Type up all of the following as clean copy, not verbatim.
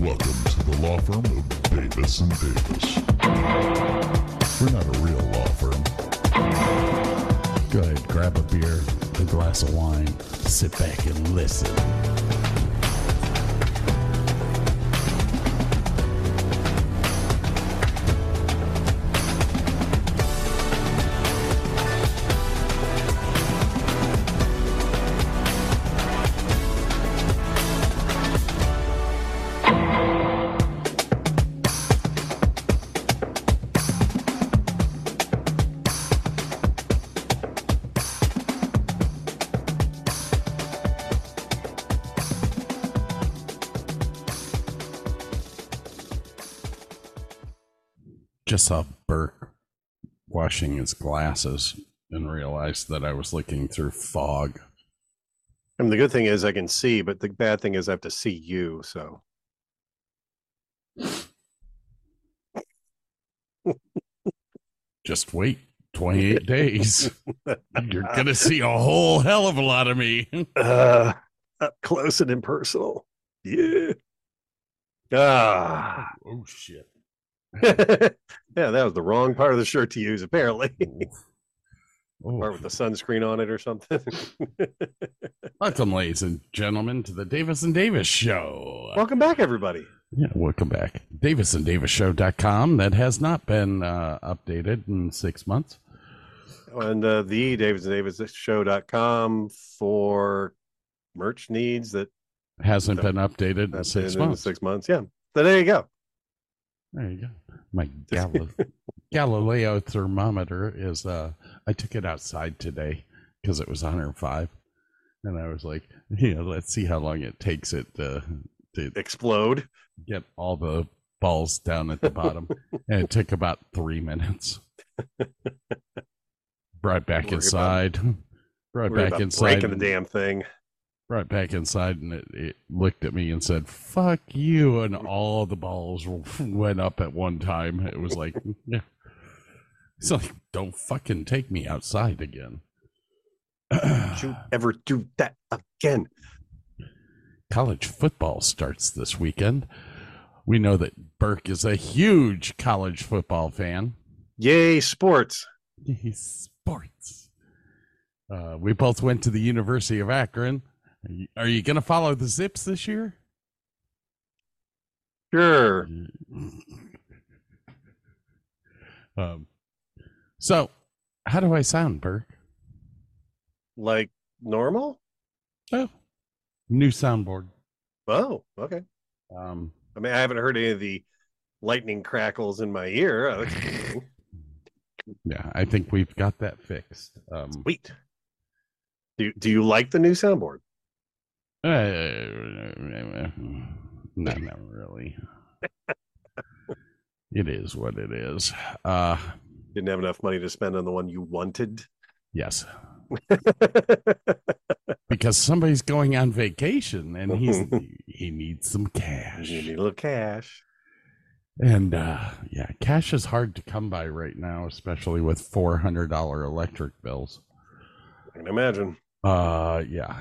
Welcome to the law firm of Davis and Davis. We're not a real law firm. Go ahead, grab a beer, a glass of wine, sit back and listen. Just saw Burke washing his glasses and realized that I was looking through fog. I mean, the good thing is I can see, but the bad thing is I have to see you. So just wait 28 days. You're going to see a whole hell of a lot of me. Up close and impersonal. Yeah. Oh, shit. Yeah, that was the wrong part of the shirt to use, apparently. Part with the sunscreen on it or something. Welcome, ladies and gentlemen, to the Davis and Davis Show. Welcome back, everybody. Yeah, welcome back. DavisandDavisShow.com. That has not been updated in 6 months. And the DavisandDavisShow.com for merch needs that hasn't been updated in 6 months. 6 months, yeah. So there you go. There you go. My Galileo thermometer is, I took it outside today because it was 105. And I was like, let's see how long it takes it to explode, get all the balls down at the bottom. And it took about 3 minutes. Brought back inside. Breaking the damn thing. Right back inside, and it looked at me and said, "Fuck you," and all the balls went up at one time. It was like, yeah. It's like, don't fucking take me outside again. Don't you ever do that again. College football starts this weekend. We know that Burke is a huge college football fan. Yay, sports. Yay, sports. We both went to the University of Akron. Are you going to follow the Zips this year? Sure. So, how do I sound, Burke? Like normal? Oh, new soundboard. Oh, okay. I mean, I haven't heard any of the lightning crackles in my ear. Yeah, I think we've got that fixed. Sweet. Do you like the new soundboard? No, not really. It is what it is. Didn't have enough money to spend on the one you wanted? Yes. Because somebody's going on vacation and he needs some cash. You need a little cash. And yeah, cash is hard to come by right now, especially with $400 electric bills. I can imagine. Yeah.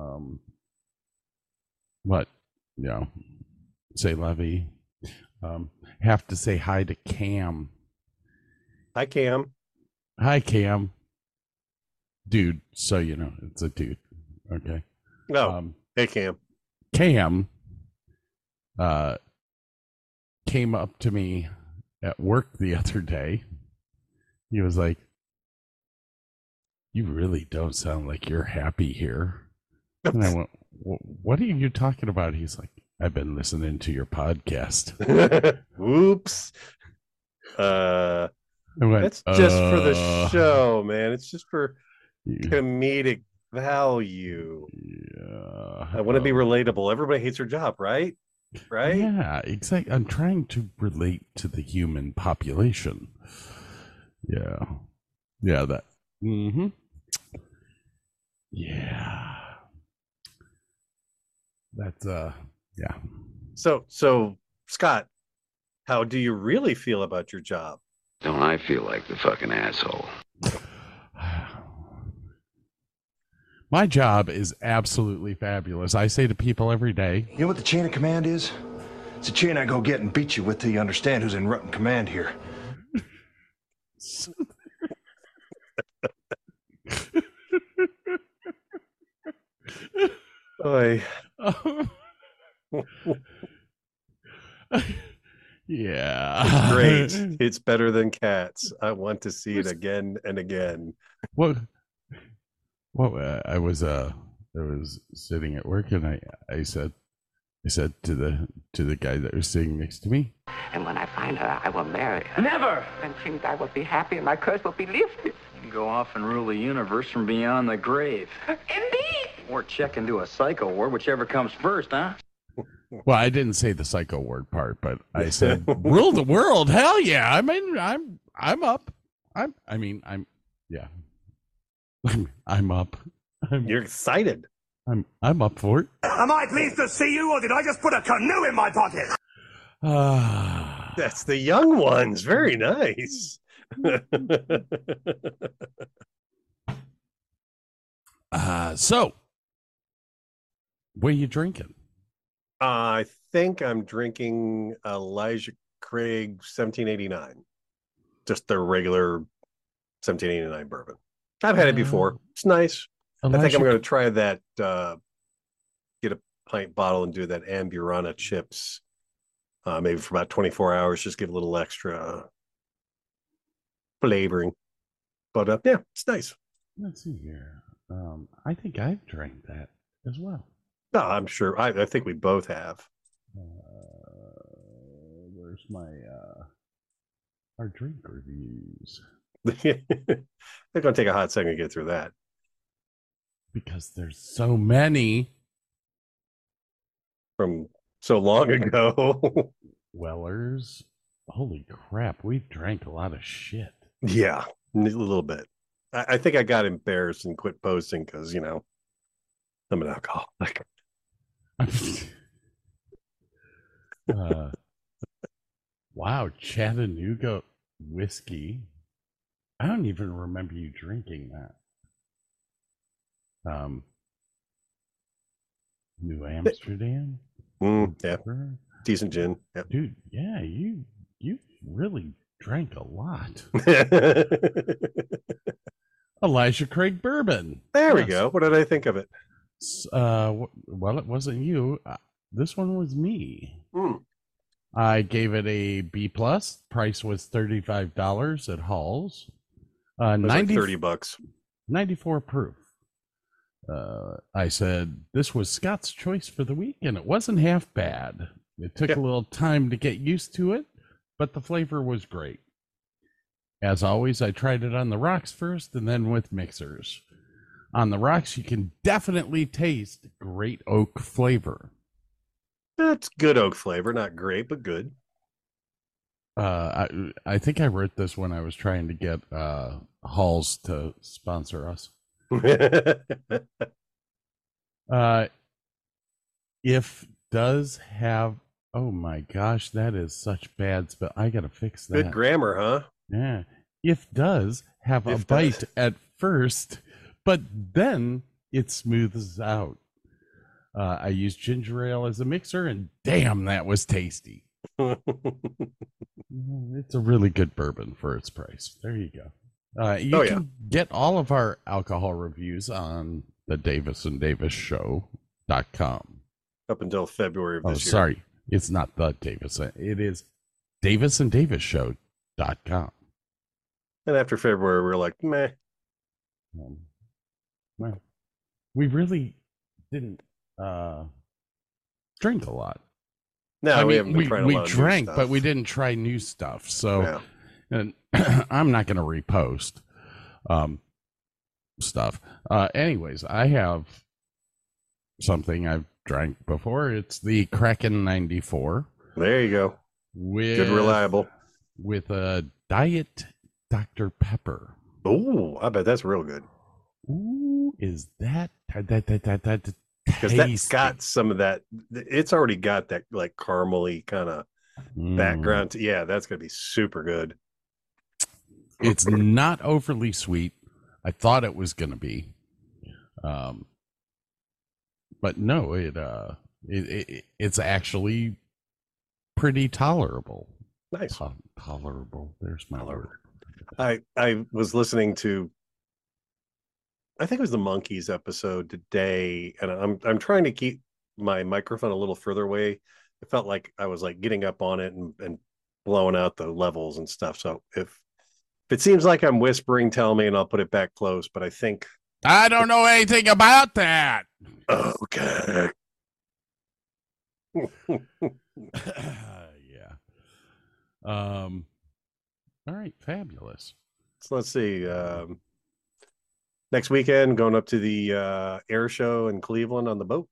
But, say Levy. Have to say hi to Cam. Hi, Cam. Hi, Cam. Dude, so it's a dude. Okay. No. Hey, Cam. Cam came up to me at work the other day. He was like, "You really don't sound like you're happy here." And I went, "What are you talking about?" He's like, "I've been listening to your podcast." Oops. That's just for the show, man. It's just for comedic value. Yeah. I want to be relatable. Everybody hates their job, right? Right? Yeah, exactly. I'm trying to relate to the human population. Yeah. Yeah, that. Mm-hmm. Yeah. That's yeah. So Scott, how do you really feel about your job? Don't I feel like the fucking asshole? My job is absolutely fabulous. I say to people every day. You know what the chain of command is? It's a chain I go get and beat you with till you understand who's in Rutten command here. Oy. Yeah. Great. It's better than Cats. I want to see it again and again. Well, I was sitting at work and I said to the guy that was sitting next to me, And when I find her, I will marry her. Never! Then things I will be happy and my curse will be lifted. You can go off and rule the universe from beyond the grave. Indeed! Or check into a psycho ward, whichever comes first, huh? well, I didn't say the psycho word part, but I said rule the world. Hell yeah. I mean, I'm up. I'm up. You're excited. I'm up for it. Am I pleased to see you, or did I just put a canoe in my pocket? That's the young ones. Very nice. So what are you drinking? I think I'm drinking Elijah Craig 1789. Just the regular 1789 bourbon. I've had it before. It's nice. I think I'm going to try that. Get a pint bottle and do that Amburana chips. Maybe for about 24 hours. Just give a little extra flavoring. But yeah, it's nice. Let's see here. I think I've drank that as well. No, I'm sure. I think we both have. Where's my our drink reviews? They're going to take a hot second to get through that. Because there's so many. From so long ago. Wellers. Holy crap, we've drank a lot of shit. Yeah, a little bit. I think I got embarrassed and quit posting because, I'm an alcoholic. Wow, Chattanooga whiskey. I don't even remember you drinking that. New Amsterdam. Yeah, decent gin. Yep. Dude, yeah, you really drank a lot. Elijah Craig bourbon. There we go. What did I think of it? Well, it wasn't you. This one was me. I gave it a B plus. Price was $35 at Halls. 30 bucks. 94 proof. I said this was Scott's choice for the week, and it wasn't half bad. It took a little time to get used to it, but the flavor was great. As always, I tried it on the rocks first and then with mixers. On the rocks, you can definitely taste great oak flavor. That's good oak flavor. Not great, but good. I think I wrote this when I was trying to get Halls to sponsor us. If does have, oh my gosh, that is such bad spell. I gotta fix that. Good grammar, huh? Yeah. If does have a bite at first, but then it smooths out. I used ginger ale as a mixer, and damn, that was tasty. It's a really good bourbon for its price. There you go. You can get all of our alcohol reviews on the DavisandDavisShow.com. Up until February of this year. Sorry. It's not the Davis. It is DavisandDavisShow.com. And after February, we were like, meh. Well, we really didn't drink a lot. No, we haven't been trying a lot of drank, new stuff. but we didn't try new stuff. So, and I'm not going to repost stuff. Anyways, I have something I've drank before. It's the Kraken 94. There you go. Good, reliable. With a Diet Dr. Pepper. Oh, I bet that's real good. Ooh, is that because that's got some of that. It's already got that like caramely kind of background. Yeah, that's gonna be super good. It's not overly sweet. I thought it was gonna be, but no, it's actually pretty tolerable. Nice. Tolerable. There's my word. I was listening to, I think it was the Monkees episode today, and I'm trying to keep my microphone a little further away. It felt like I was like getting up on it and blowing out the levels and stuff. So if it seems like I'm whispering, tell me, and I'll put it back close. But I think I don't know anything about that. Okay. Yeah. All right, fabulous. So let's see. Next weekend, going up to the air show in Cleveland on the boat.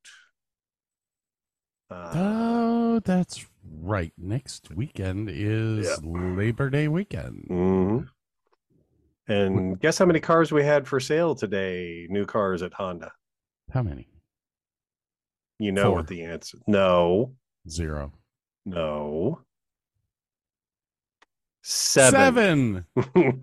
Oh, that's right. Next weekend is Labor Day weekend. Mm-hmm. And guess how many cars we had for sale today? New cars at Honda. How many? You know 4. what the answer? No. 0. No. 7. 7.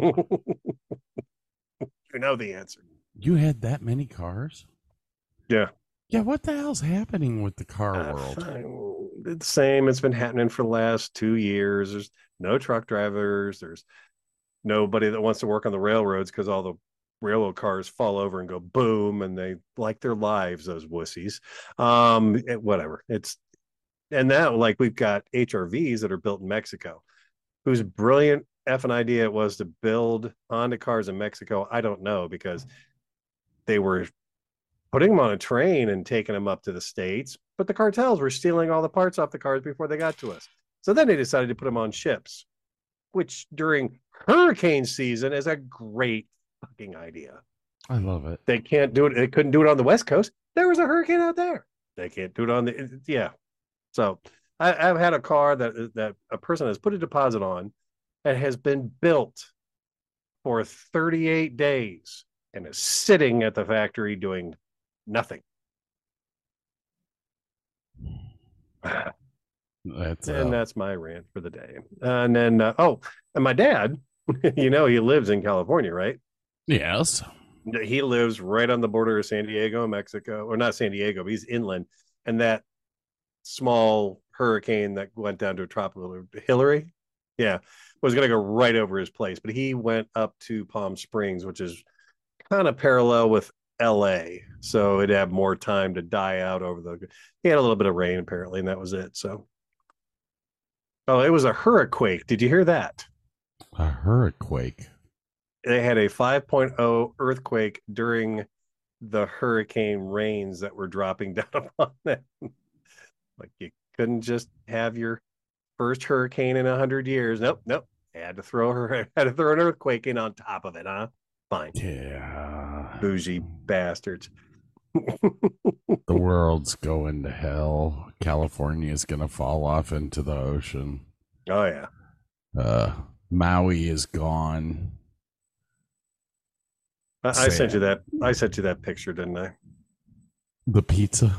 You know the answer. You had that many cars? Yeah. Yeah, what the hell's happening with the car world? It's the same. It's been happening for the last 2 years. There's no truck drivers. There's nobody that wants to work on the railroads because all the railroad cars fall over and go boom, and they like their lives, those wussies. Whatever. And now, like, we've got HRVs that are built in Mexico, whose brilliant effing idea it was to build Honda cars in Mexico. I don't know, because they were putting them on a train and taking them up to the States, but the cartels were stealing all the parts off the cars before they got to us. So then they decided to put them on ships, which during hurricane season is a great fucking idea. I love it. They can't do it. They couldn't do it on the West Coast. There was a hurricane out there. They can't do it on the, yeah. So I've had a car that a person has put a deposit on that has been built for 38 days and is sitting at the factory doing nothing. That's my rant for the day. And then, and my dad, you know, he lives in California, right? Yes. He lives right on the border of San Diego and Mexico, or not San Diego, but he's inland. And that small hurricane that went down to a tropical Hillary, was going to go right over his place. But he went up to Palm Springs, which is kind of parallel with LA, so it'd have more time to die out he had a little bit of rain apparently, and that was it. So it was a hurricane. Did you hear that? A hurricane. They had a 5.0 earthquake during the hurricane rains that were dropping down upon them. Like, you couldn't just have your first hurricane in 100 years. Nope. Had to throw an earthquake in on top of it, huh? Fine. Yeah. Bougie bastards. The world's going to hell. California is going to fall off into the ocean. Oh, yeah. Maui is gone. I sent you that picture, didn't I? The pizza.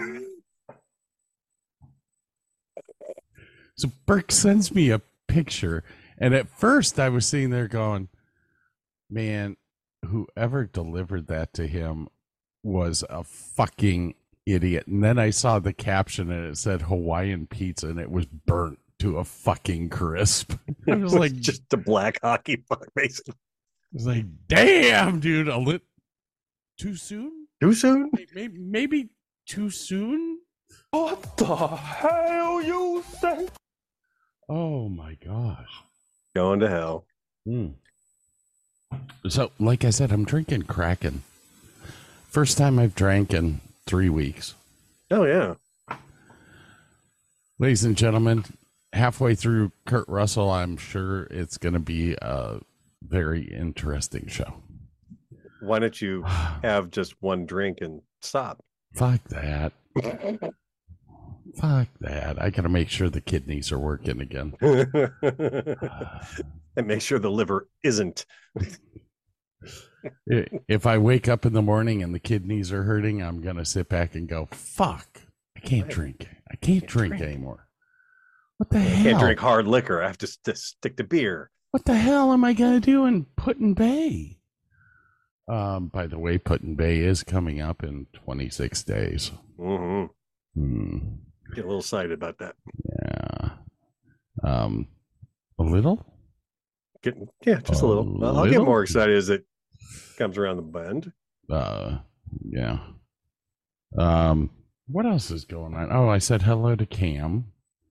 So Burke sends me a picture, and at first I was sitting there going, man, whoever delivered that to him was a fucking idiot. And then I saw the caption, and it said Hawaiian pizza, and it was burnt to a fucking crisp. I was like, just a black hockey puck, basically. I was like, damn, dude, too soon? Too soon? Maybe too soon? What the hell you say? Oh my gosh. Going to hell. So, like I said, I'm drinking Kraken. First time I've drank in 3 weeks. Oh, yeah. Ladies and gentlemen, halfway through Kurt Russell, I'm sure it's going to be a very interesting show. Why don't you have just one drink and stop? Fuck that. Fuck that. I got to make sure the kidneys are working again. And make sure the liver isn't. If I wake up in the morning and the kidneys are hurting, I'm going to sit back and go, fuck, I can't drink. I can't drink anymore. What the hell? I can't drink hard liquor. I have to stick to beer. What the hell am I going to do in Put-in-Bay? By the way, Put-in-Bay is coming up in 26 days. Mm-hmm. Get a little excited about that. Yeah. A little. Just a little. I'll get more excited as it comes around the bend. Yeah. What else is going on? Oh, I said hello to Cam.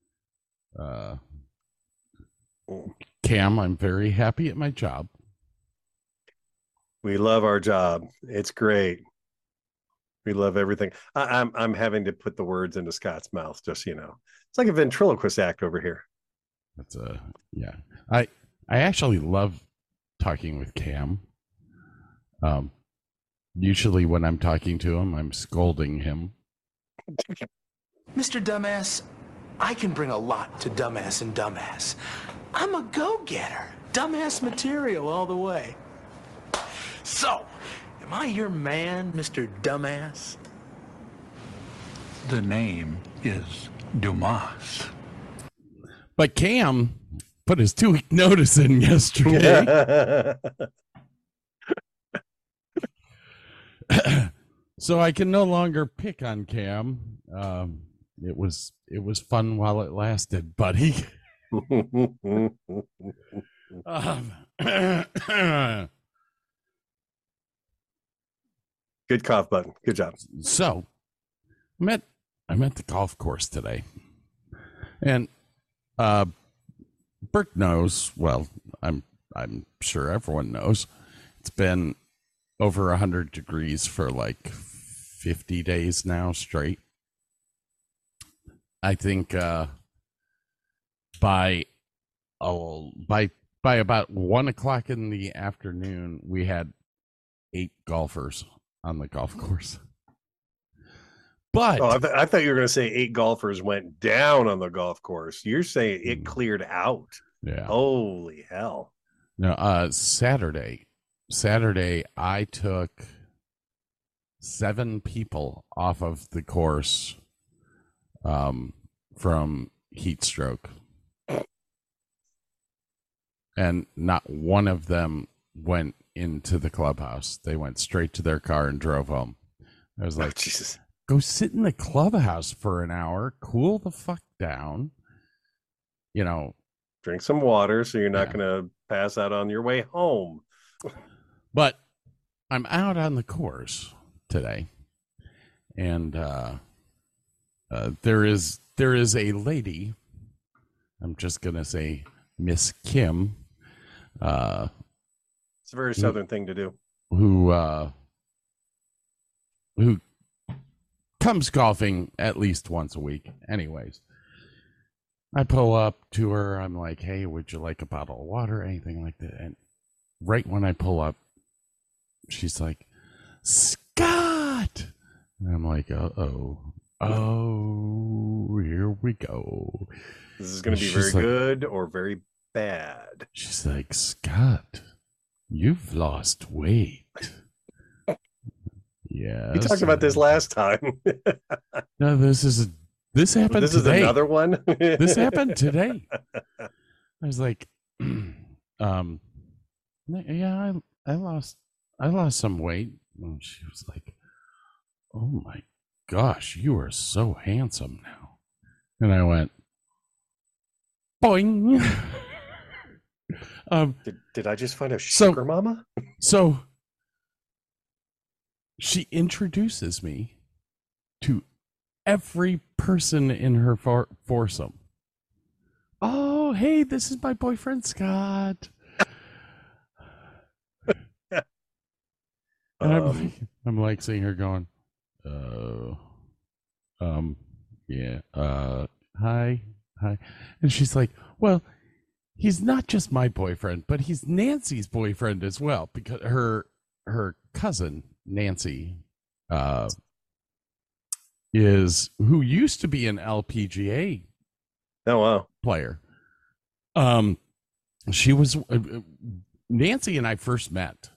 Cam, I'm very happy at my job. We love our job. It's great. We love everything. I'm having to put the words into Scott's mouth, just so you know. It's like a ventriloquist act over here. That's yeah. I actually love talking with Cam. Usually when I'm talking to him, I'm scolding him. Mr. Dumbass, I can bring a lot to Dumbass and Dumbass. I'm a go-getter. Dumbass material all the way. So, am I your man, Mr. Dumbass? The name is Dumas. But Cam put his 2-week notice in yesterday. So I can no longer pick on Cam. It was fun while it lasted, buddy. Good cough button. Good job. So I'm at the golf course today. And Burke knows, well, I'm sure everyone knows, it's been over 100 degrees for like 50 days now straight. I think by about 1 o'clock in the afternoon, we had 8 golfers on the golf course. But I thought you were going to say 8 golfers went down on the golf course. You're saying it cleared out. Yeah. Holy hell. No, Saturday, I took 7 people off of the course from heat stroke. And not one of them went into the clubhouse. They went straight to their car and drove home. I was like, Jesus. Go sit in the clubhouse for an hour, cool the fuck down. You know, drink some water so you're not going to pass out on your way home. But I'm out on the course today, and there is a lady. I'm just gonna say Miss Kim. It's a very southern thing to do. Who comes golfing at least once a week. Anyways, I pull up to her. I'm like, "Hey, would you like a bottle of water, anything like that?" And right when I pull up, she's like, "Scott!" And I'm like, "Oh, here we go." This is going to be very good or very bad. She's like, "Scott, you've lost weight." Yeah, we talked about this last time. No, this happened. This today. Is another one. This happened today. I was like, yeah, I lost some weight. And she was like, "Oh my gosh, you are so handsome now." And I went, boing. Did I just find a sugar mama? So she introduces me to every person in her foursome. "Oh, hey, this is my boyfriend Scott." And I'm like seeing her going, yeah, hi. And she's like, "Well, he's not just my boyfriend, but he's Nancy's boyfriend as well," because her cousin Nancy is who used to be an LPGA player. She was Nancy and I first met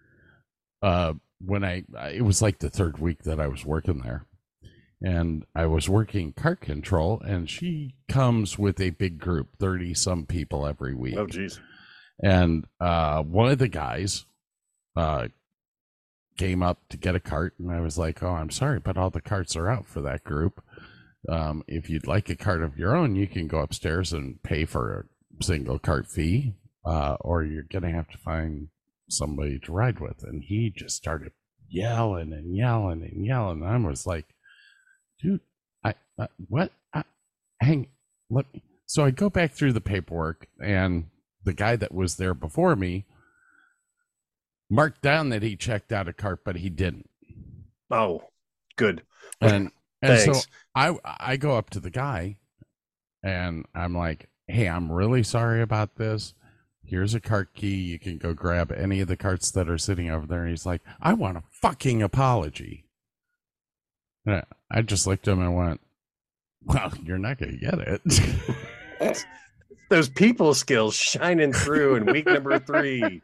when it was like the 3rd week that I was working there, and I was working cart control, and she comes with a big group, 30 some people every week. Oh geez. And one of the guys came up to get a cart, and I was like, "Oh, I'm sorry, but all the carts are out for that group." If you'd like a cart of your own, you can go upstairs and pay for a single cart fee, or you're going to have to find somebody to ride with. And he just started yelling and yelling and yelling. I was like, dude, what? Let me. So I go back through the paperwork, and the guy that was there before me marked down that he checked out a cart, but he didn't. Oh, good. And so I go up to the guy, and I'm like, hey, I'm really sorry about this. Here's a cart key. You can go grab any of the carts that are sitting over there. And he's like, I want a fucking apology. And I just looked at him and went, well, you're not going to get it. Those people skills shining through in week number 3.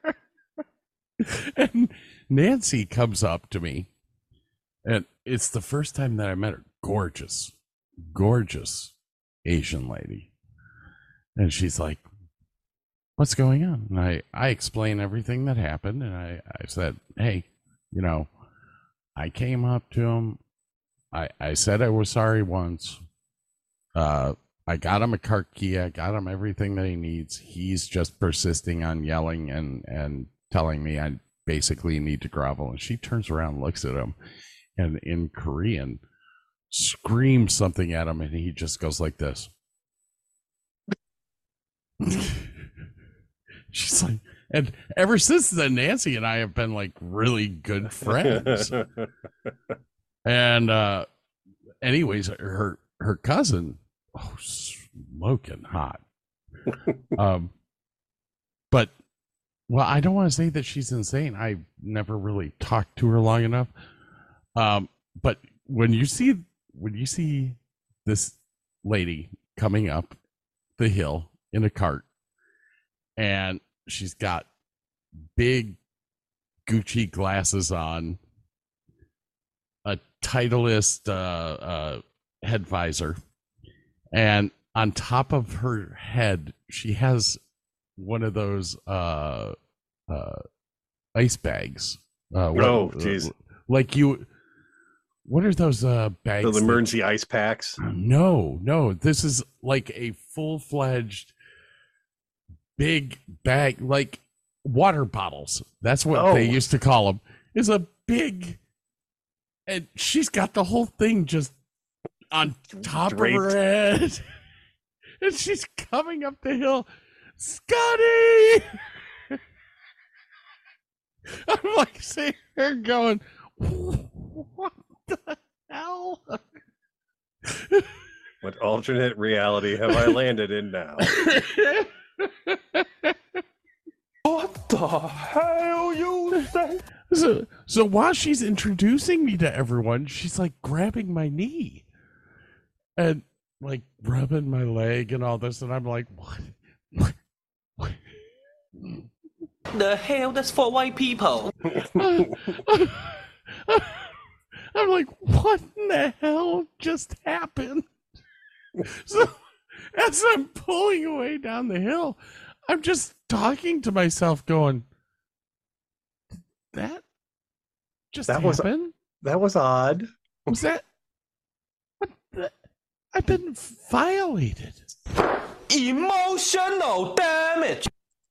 And Nancy comes up to me, and it's the first time that I met her. Gorgeous, gorgeous Asian lady. And she's like, what's going on? And I explained everything that happened, and I said, hey, I came up to him. I said I was sorry once. I got him a cart key. I got him everything that he needs. He's just persisting on yelling and telling me I basically need to grovel. And she turns around and looks at him, and in Korean screams something at him, and he just goes like this. She's like, and ever since then, Nancy and I have been like really good friends. And anyways, her cousin, smoking hot. But well, I don't want to say that she's insane. I've never really talked to her long enough. But when you see this lady coming up the hill in a cart, and she's got big Gucci glasses on, a Titleist head visor, and on top of her head she has one of those ice bags. Jeez. Like you, what are those bags? Those emergency ice packs? No. This is like a full-fledged big bag, like water bottles. That's what they used to call them. Is a big, and she's got the whole thing just on top Draped. of her head, and she's coming up the hill. Scotty! I'm like seeing her going, what the hell? What alternate reality have I landed in now? What the hell you say? So while she's introducing me to everyone, she's like grabbing my knee and like rubbing my leg and all this, and I'm like, what? The hell? That's for white people. I'm like, what in the hell just happened? So as I'm pulling away down the hill, I'm just talking to myself going, that happened? That was odd. Was that? What the? I've been violated. Emotional damage.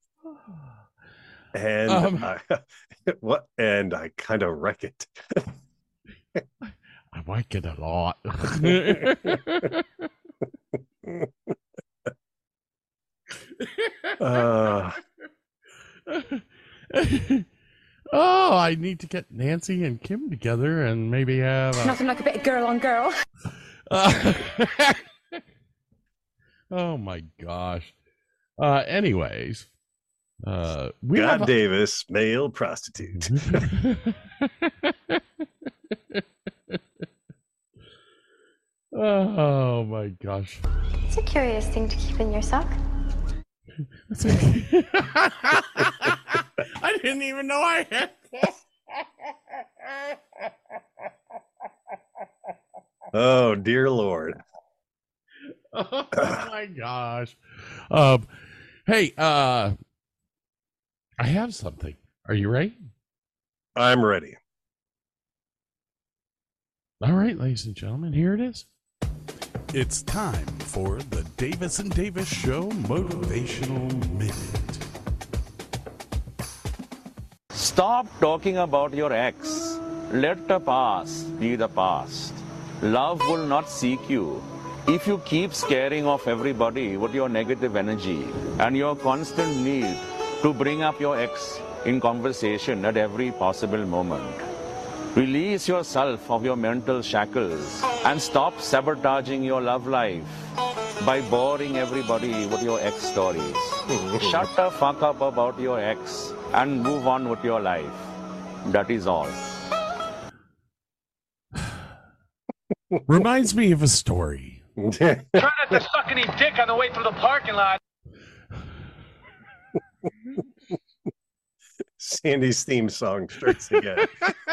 And I kind of wreck it. I like it a lot. Oh, I need to get Nancy and Kim together and maybe have nothing like a bit of girl on girl. Oh my gosh. Anyways, God Davis, male prostitute. Oh my gosh. It's a curious thing to keep in your sock. I didn't even know I had that. Oh dear Lord. Oh my gosh. Hey, I have something. Are you ready? I'm ready. All right, ladies and gentlemen, here it is. It's time for the Davis and Davis Show Motivational Minute. Stop talking about your ex. Let the past be the past. Love will not seek you. If you keep scaring off everybody with your negative energy and your constant need to bring up your ex in conversation at every possible moment, release yourself of your mental shackles and stop sabotaging your love life by boring everybody with your ex stories. Shut the fuck up about your ex and move on with your life. That is all. Reminds me of a story. Try not to suck any dick on the way through the parking lot. Sandy's theme song starts again.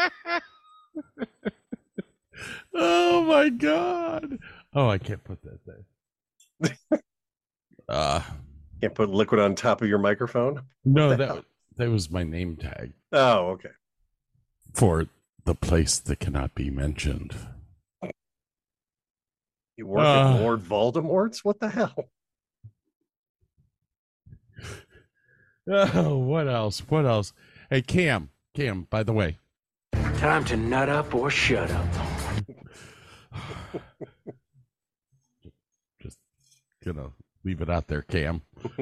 Oh my God. Oh, I can't put that there. Can't put liquid on top of your microphone? No, that was my name tag. Oh, okay. For the place that cannot be mentioned. You work at Lord Voldemort's? What the hell? Oh, what else? What else? Hey, Cam, by the way. Time to nut up or shut up. Just gonna leave it out there, Cam.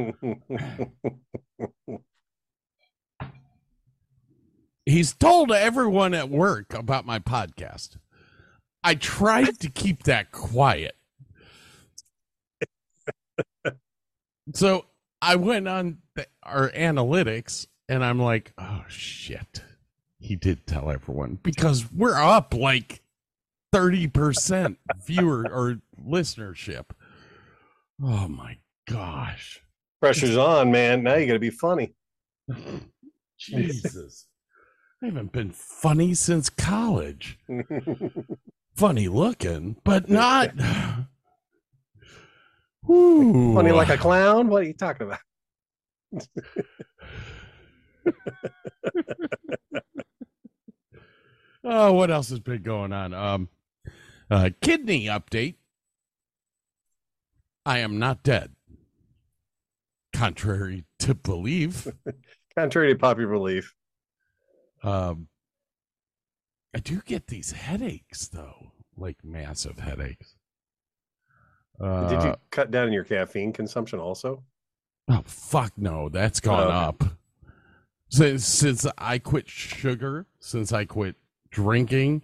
He's told everyone at work about my podcast. I tried to keep that quiet. So I went on our analytics and I'm like, oh shit. He did tell everyone because we're up like 30% viewer or listenership. Oh my gosh. Pressure's on, man. Now you got to be funny. Jesus. I haven't been funny since college. Funny looking, but not. Ooh. Funny like a clown? What are you talking about? Oh, what else has been going on? Kidney update. I am not dead. Contrary to belief. Contrary to popular belief. I do get these headaches, though, like massive headaches. Did you cut down your caffeine consumption also? Oh, fuck no. That's gone up. Since I quit sugar, since I quit drinking,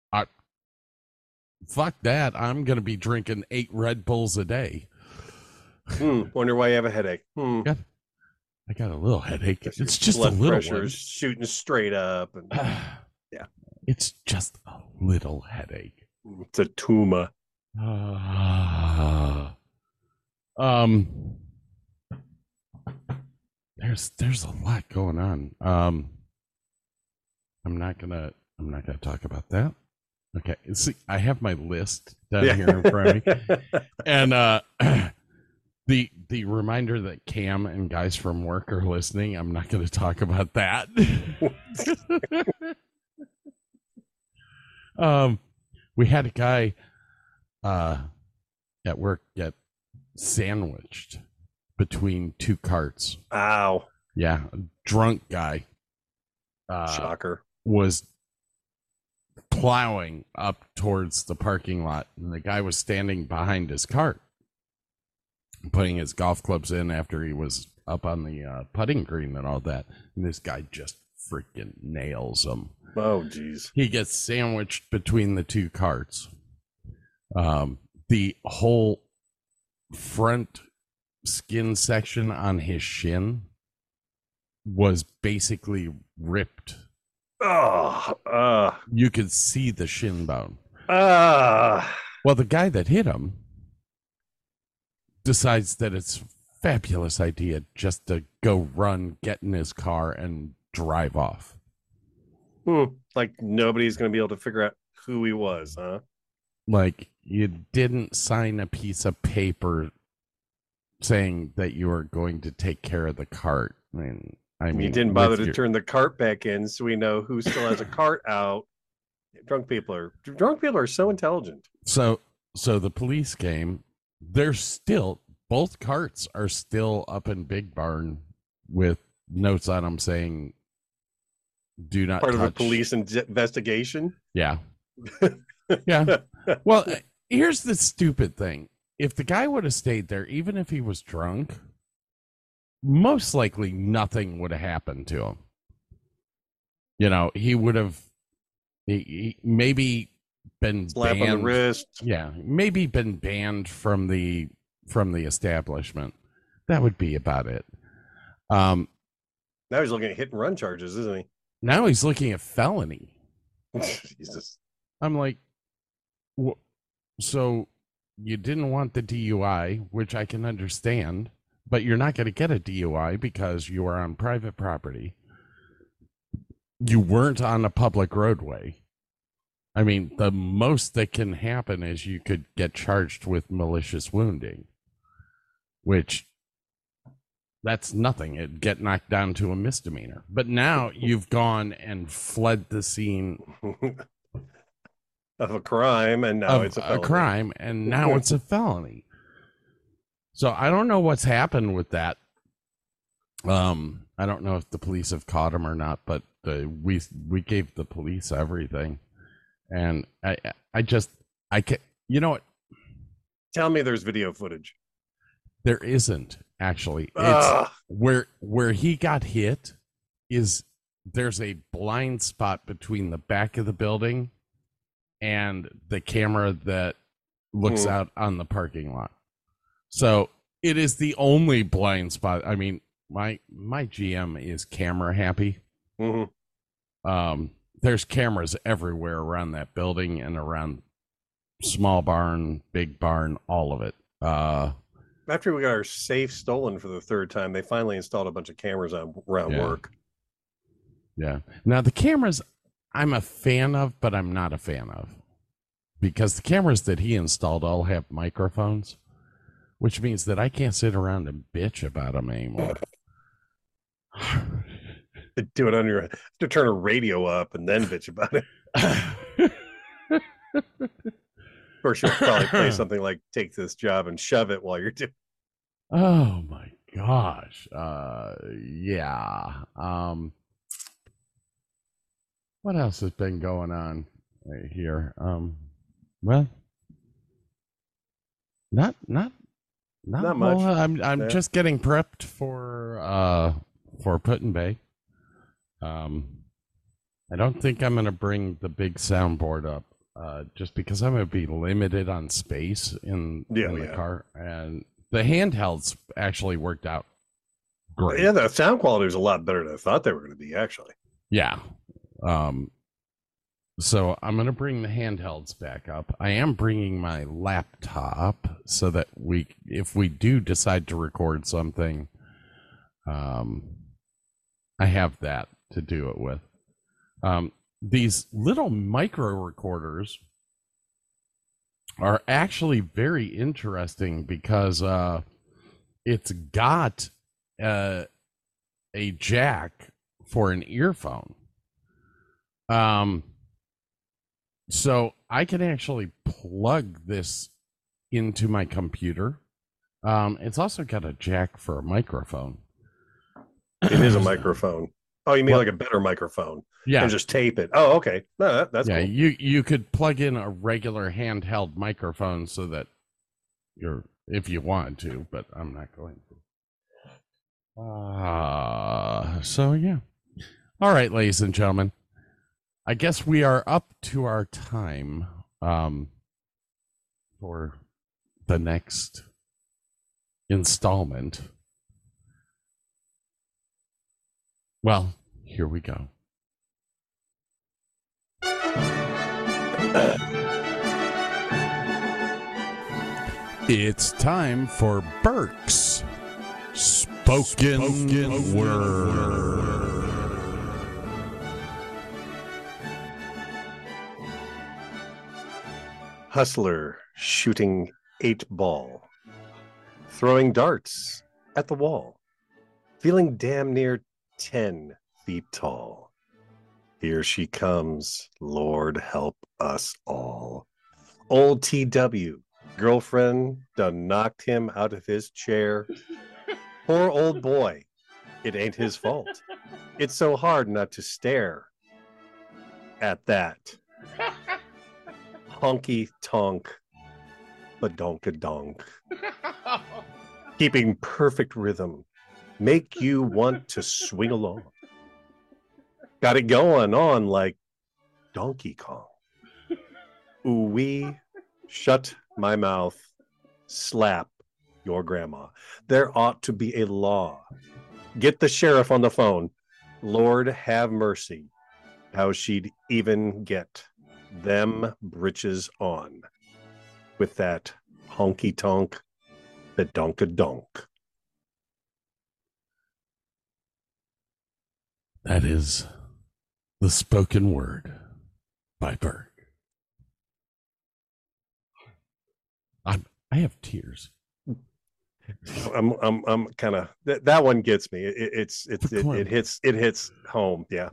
fuck that. I'm going to be drinking 8 Red Bulls a day. Wonder why you have a headache. I got a little headache. It's just a little pressure's shooting straight up. And, yeah. It's just a little headache. It's a tumor. There's a lot going on. I'm not gonna talk about that. Okay. See, I have my list down here in front of me. And the reminder that Cam and guys from work are listening, I'm not gonna talk about that. We had a guy at work get sandwiched between 2 carts. Ow. Yeah, a drunk guy. Shocker. Was plowing up towards the parking lot, and the guy was standing behind his cart, putting his golf clubs in after he was up on the putting green and all that. And this guy just freaking nails him. Oh, geez. He gets sandwiched between the 2 carts. The whole front skin section on his shin was basically ripped. You could see the shin bone. Well, the guy that hit him decides that it's a fabulous idea just to go run, get in his car, and drive off. Like nobody's going to be able to figure out who he was, huh? Like you didn't sign a piece of paper saying that you were going to take care of the cart. I mean, you didn't bother to turn the cart back in, so we know who still has a cart out. Drunk people are so intelligent. So So the police came. They're still, both carts are still up in Big Barn with notes on them saying, do not Part touch. of the police investigation. Yeah. Yeah. Well, here's the stupid thing. If the guy would have stayed there, even if he was drunk, most likely nothing would have happened to him. You know, he would have he maybe been slap banned, on the wrist. Yeah, maybe been banned from the establishment. That would be about it. Now he's looking at hit and run charges, isn't he? Now he's looking at felony. Jesus. I'm like, so you didn't want the DUI, which I can understand, but you're not going to get a DUI because you are on private property. You weren't on a public roadway. I mean, the most that can happen is you could get charged with malicious wounding, which that's nothing. It'd get knocked down to a misdemeanor. But now you've gone and fled the scene of a crime, and now it's a crime, and now it's a felony. So I don't know what's happened with that. I don't know if the police have caught him or not, but we gave the police everything, and I can't. You know what? Tell me there's video footage. There isn't actually. It's where he got hit is there's a blind spot between the back of the building and the camera that looks out on the parking lot. So it is the only blind spot. I mean, my GM is camera happy. There's cameras everywhere around that building and around small barn, big barn, all of it. After we got our safe stolen for the third time, they finally installed a bunch of cameras around work. Yeah. Now the cameras I'm a fan of, but I'm not a fan of, because the cameras that he installed all have microphones, which means that I can't sit around and bitch about them anymore. Do it on your, to turn a radio up and then bitch about it. Of course, you'll probably play something like "Take This Job" and shove it while you're doing. Oh my gosh! Yeah. What else has been going on right here? Well, not much. I'm just getting prepped for Put-in-Bay. I don't think I'm going to bring the big soundboard up, just because I'm going to be limited on space in the car. And the handhelds actually worked out great. Yeah, the sound quality was a lot better than I thought they were going to be, actually. Yeah. So I'm going to bring the handhelds back up. I am bringing my laptop so that if we do decide to record something, I have that to do it with. These little micro recorders are actually very interesting because it's got a jack for an earphone. So I can actually plug this into my computer. It's also got a jack for a microphone. It is a microphone. Oh, you mean like a better microphone? Yeah. And just tape it. Oh, okay. No, that's cool. You could plug in a regular handheld microphone so that if you wanted to, but I'm not going to. So yeah. All right, ladies and gentlemen. I guess we are up to our time for the next installment. Well, here we go. It's time for Burke's Spoken Word. Hustler shooting 8-ball, throwing darts at the wall, feeling damn near 10 feet tall. Here she comes, Lord help us all. Old TW girlfriend done knocked him out of his chair. Poor old boy. It ain't his fault. It's so hard not to stare at that honky tonk badonkadonk. Keeping perfect rhythm. Make you want to swing along. Got it going on like Donkey Kong. Ooh-wee, shut my mouth, slap your grandma. There ought to be a law. Get the sheriff on the phone. Lord have mercy. How she'd even get them britches on with that honky tonk, the donkadonk. That is the spoken word by Berg. I have tears. I'm kind of that one gets me. It hits home. Yeah.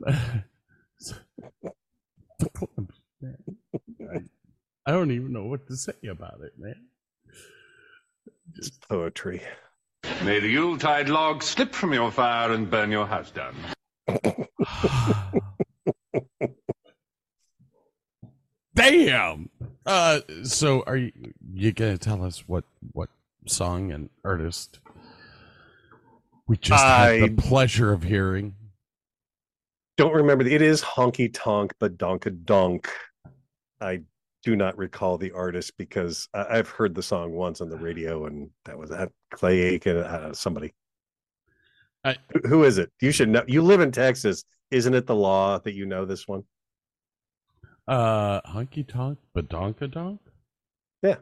I don't even know what to say about it, man. Just poetry. May the Yuletide log slip from your fire and burn your house down. Damn. So are you gonna tell us what song and artist we just had the pleasure of hearing? Don't remember. It is honky tonk badonkadonk. I do not recall the artist because I've heard the song once on the radio, and that was at Clay Aiken, somebody. Who is it? You should know. You live in Texas. Isn't it the law that you know this one? Honky tonk badonkadonk? Yeah.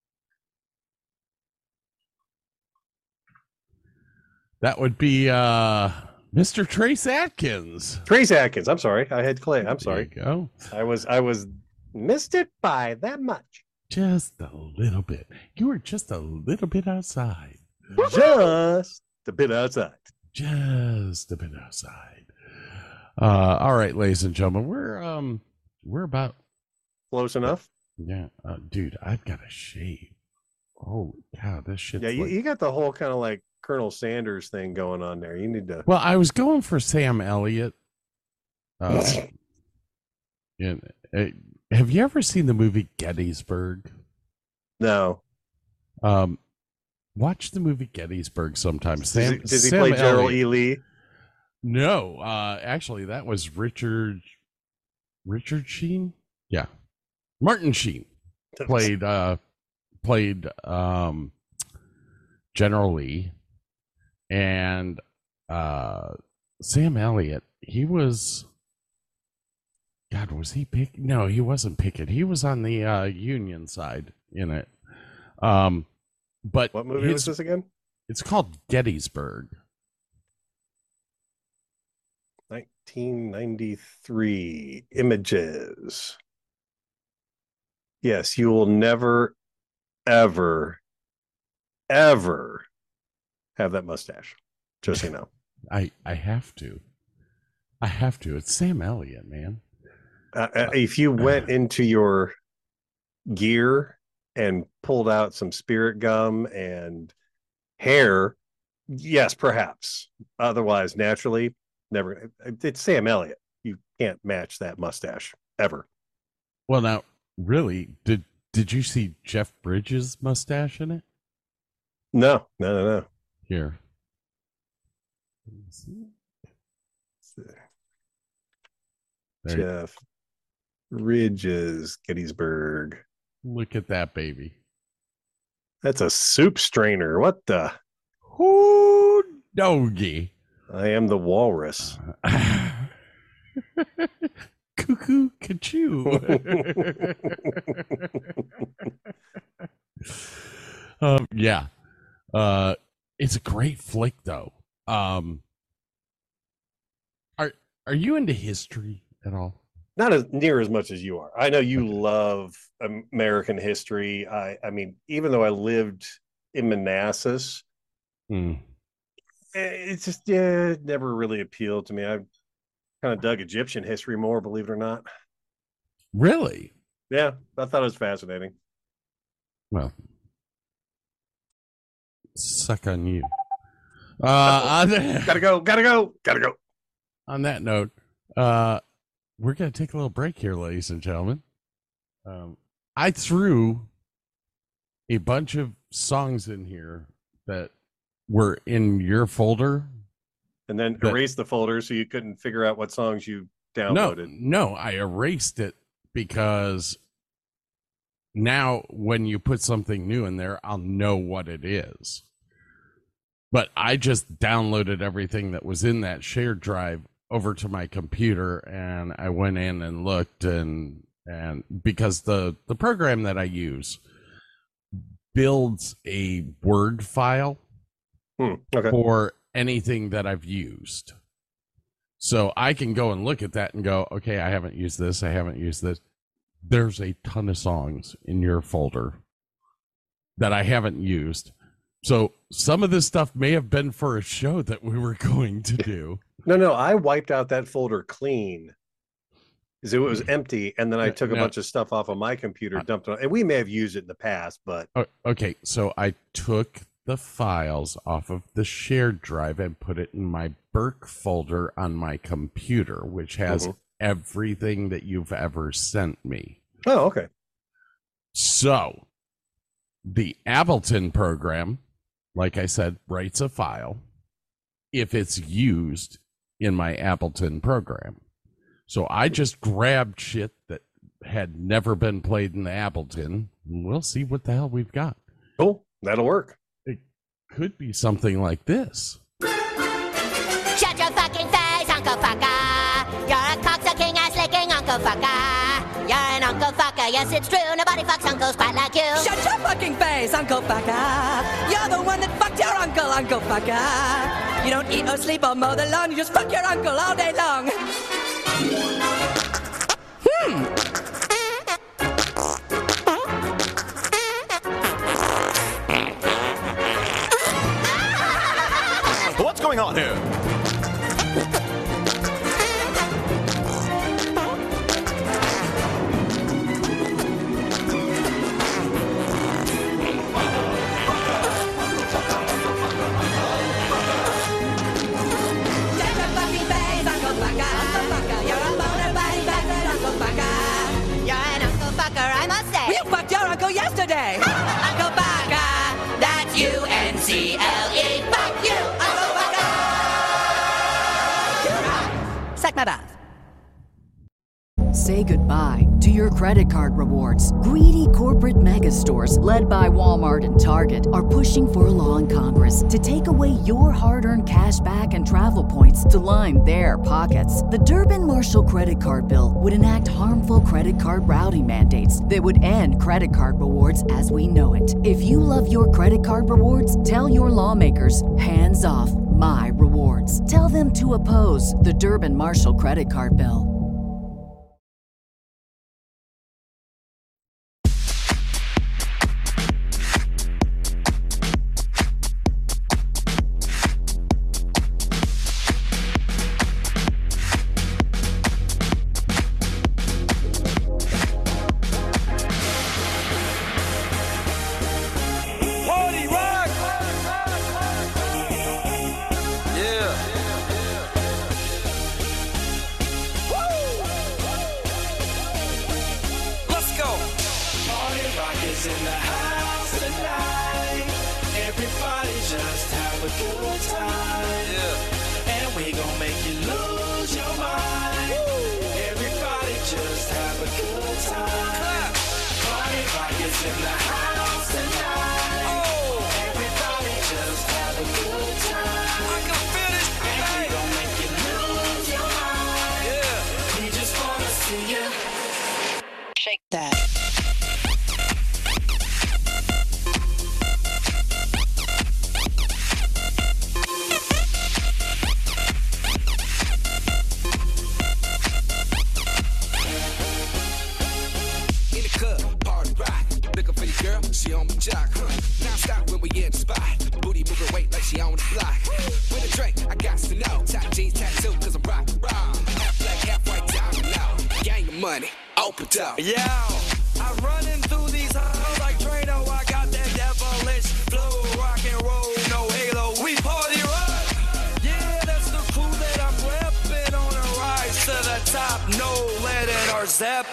That would be Mr. Trace Atkins. Trace Atkins. I'm sorry. I had Clay. I'm sorry. There you go. I was missed it by that much. Just a little bit. You were just a little bit outside. Just a bit outside. Just a bit outside. All right, ladies and gentlemen, we're about close enough. Yeah, dude, I've got a shave. Oh cow, this shit. Yeah, you got the whole kind of like Colonel Sanders thing going on there. You need to. Well, I was going for Sam Elliott. Have you ever seen the movie Gettysburg? No. Watch the movie Gettysburg sometime. Does he play Gerald E. Lee? No, actually, that was Richard Sheen. Yeah, Martin Sheen played General Lee, and Sam Elliott. He was. God, was he Pickett? No, he wasn't Pickett. He was on the Union side in it. But what movie was this again? It's called Gettysburg. 1993 images. Yes, you will never, ever, ever have that mustache. Just so you know. I have to. It's Sam Elliott, man. If you went into your gear and pulled out some spirit gum and hair, yes, perhaps. Otherwise, naturally, never. It's Sam Elliott. You can't match that mustache ever. Well, now, really, did you see Jeff Bridges' mustache in it? No. Here. Jeff Bridges, Gettysburg. Look at that baby. That's a soup strainer. What the? Whoo, doggy. I am the walrus. Cuckoo, cachoo. Yeah. It's a great flick, though. Are you into history at all? Not as near as much as you are. I know you love American history. I mean, even though I lived in Manassas, it's just it never really appealed to me. I kind of dug Egyptian history more, believe it or not. Really? Yeah, I thought it was fascinating. Well, suck on you. Gotta go. On that note, we're going to take a little break here, ladies and gentlemen. I threw a bunch of songs in here that were in your folder. And then erased the folder so you couldn't figure out what songs you downloaded. No, I erased it because now when you put something new in there, I'll know what it is. But I just downloaded everything that was in that shared drive over to my computer, and I went in and looked, and because the program that I use builds a Word file for anything that I've used. So I can go and look at that and go, okay, I haven't used this. There's a ton of songs in your folder that I haven't used. So some of this stuff may have been for a show that we were going to do. No, I wiped out that folder clean because it was empty, and then I took a bunch of stuff off of my computer, dumped it on, and we may have used it in the past, but... Okay, so I took the files off of the shared drive and put it in my Burke folder on my computer, which has everything that you've ever sent me. Oh, okay. So the Ableton program, like I said, writes a file if it's used in my Ableton program. So I just grabbed shit that had never been played in the Ableton, and we'll see what the hell we've got. Cool. That'll work. It could be something like this. Shut your fucking face, Uncle Fucker. You're a cocksucking, ass-licking Uncle Fucker. You're an Uncle Fucker, yes it's true. Nobody fucks uncles quite like you. Shut your fucking face, Uncle Fucker. You're the one that fucked your uncle, Uncle Fucker. You don't eat or sleep or mow the lawn. You just fuck your uncle all day long. What's going on here? Yesterday. Uncle Fucker, that's U-N-C-L-E. Fuck you, Uncle Fucker. Suck my butt. Say goodbye to your credit card rewards. Greedy corporate mega stores, led by Walmart and Target, are pushing for a law in Congress to take away your hard-earned cash back and travel points to line their pockets. The Durbin-Marshall credit card bill would enact harmful credit card routing mandates that would end credit card rewards as we know it. If you love your credit card rewards, tell your lawmakers, hands off my rewards. Tell them to oppose the Durbin-Marshall credit card bill. Shake that. In the club, party rock. Looking for your girl, she on my jock. Now stop when we in the spot. Booty moving weight like she on the block. With a drink, I got to know. Top jeans tattoo, cause I'm rock. Half black, half white, diamond now. Gang of money, open up. Yo, I'm running through these halls like Drano. I got that devilish flow, rock and roll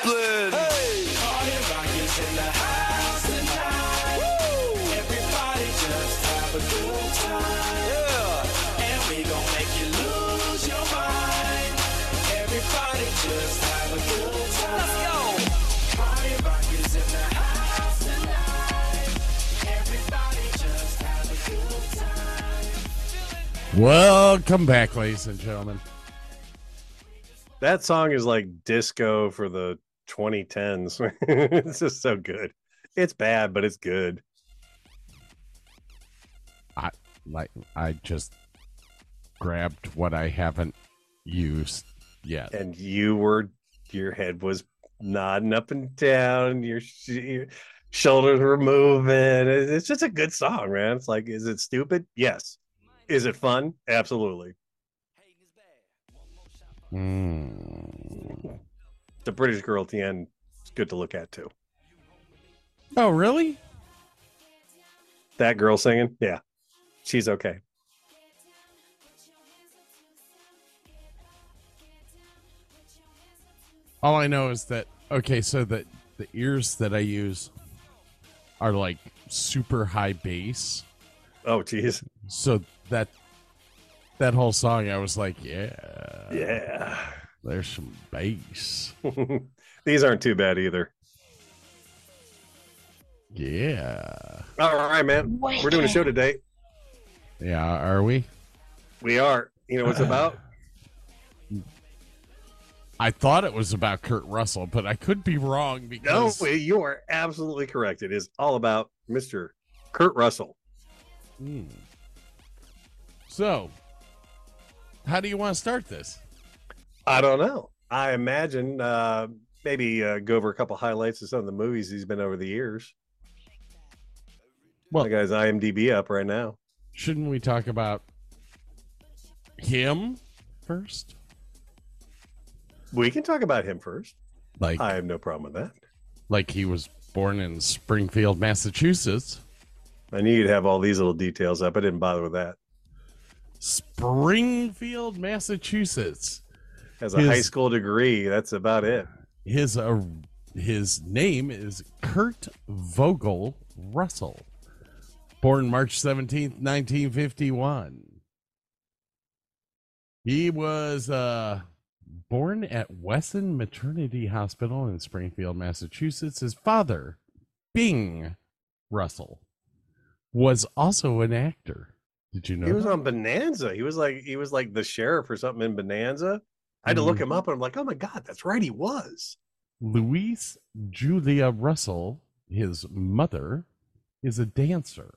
Brooklyn. Hey! Party rock is in the house tonight. Woo! Everybody just have a good time. Yeah! And we gon' make you lose your mind. Everybody just have a good time. Let's go! Party rock is in the house tonight. Everybody just have a good time. Welcome back, ladies and gentlemen. That song is like disco for the 2010s. It's just so good. It's bad, but it's good. I just grabbed what I haven't used yet. And your head was nodding up and down. Your shoulders were moving. It's just a good song, man. It's like, is it stupid? Yes. Is it fun? Absolutely. Mm. The British girl at the end is good to look at too. Oh, really? That girl singing? Yeah. She's okay. All I know is that, okay, so that the ears that I use are like super high bass. Oh, geez. So that whole song, I was like, yeah, there's some bass. These aren't too bad either. Yeah. All right, man. We're doing a show today. Yeah, are we? We are. You know what it's about? I thought it was about Kurt Russell, but I could be wrong because... No, you are absolutely correct. It is all about Mr. Kurt Russell. So, how do you want to start this? I don't know. I imagine maybe go over a couple highlights of some of the movies he's been over the years. Well, the guy's IMDb up right now. Shouldn't we talk about him first? We can talk about him first. Like, I have no problem with that. Like he was born in Springfield, Massachusetts. I knew you'd have all these little details up. I didn't bother with that. Springfield, Massachusetts. Has a high school degree. That's about it. His name is Kurt Vogel Russell. Born March 17th, 1951. He was born at Wesson Maternity Hospital in Springfield, Massachusetts. His father, Bing Russell, was also an actor. Did you know he was that? on Bonanza? He was like the sheriff or something in Bonanza. I had to look him up, and I'm like, oh my god, that's right, he was. Louise Julia Russell, his mother, is a dancer.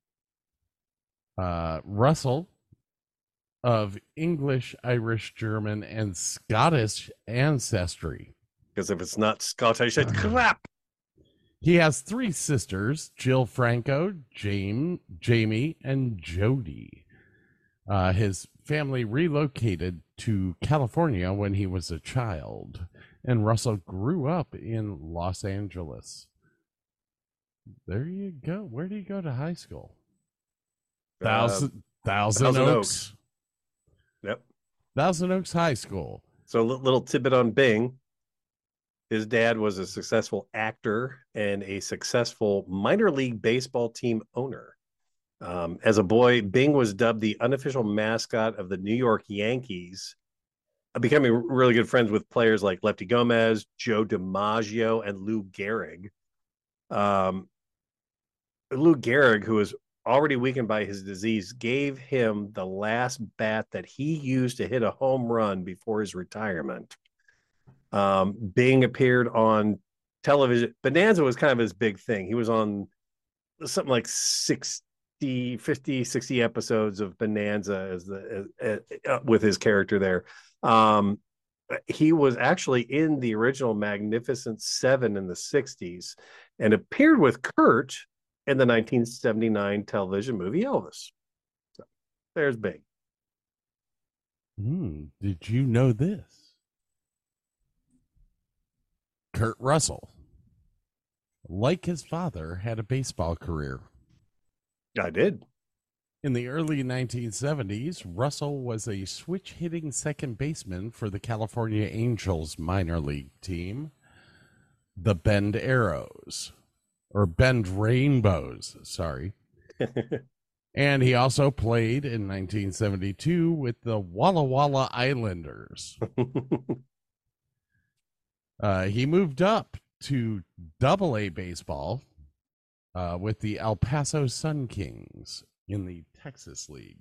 Russell, of English, Irish, German, and Scottish ancestry. Because if it's not Scottish, it's crap. He has three sisters, Jill Franco, Jamie, and Jody. His family relocated to California when he was a child, and Russell grew up in Los Angeles. There you go. Where did he go to high school? Thousand Oaks. Yep. Thousand Oaks High School. So a little tidbit on Bing. His dad was a successful actor and a successful minor league baseball team owner. As a boy, Bing was dubbed the unofficial mascot of the New York Yankees, becoming really good friends with players like Lefty Gomez, Joe DiMaggio, and Lou Gehrig. Lou Gehrig, who was already weakened by his disease, gave him the last bat that he used to hit a home run before his retirement. Bing appeared on television. Bonanza was kind of his big thing. He was on something like 50, 60 episodes of Bonanza with his character there. He was actually in the original Magnificent Seven in the 60s and appeared with Kurt in the 1979 television movie Elvis. So there's Bing. Did you know this? Kurt Russell, like his father, had a baseball career. I did. In the early 1970s, Russell was a switch-hitting second baseman for the California Angels minor league team. the Bend Arrows, or Bend Rainbows, sorry. And he also played in 1972 with the Walla Walla Islanders. He moved up to Double-A baseball with the El Paso Sun Kings in the Texas League.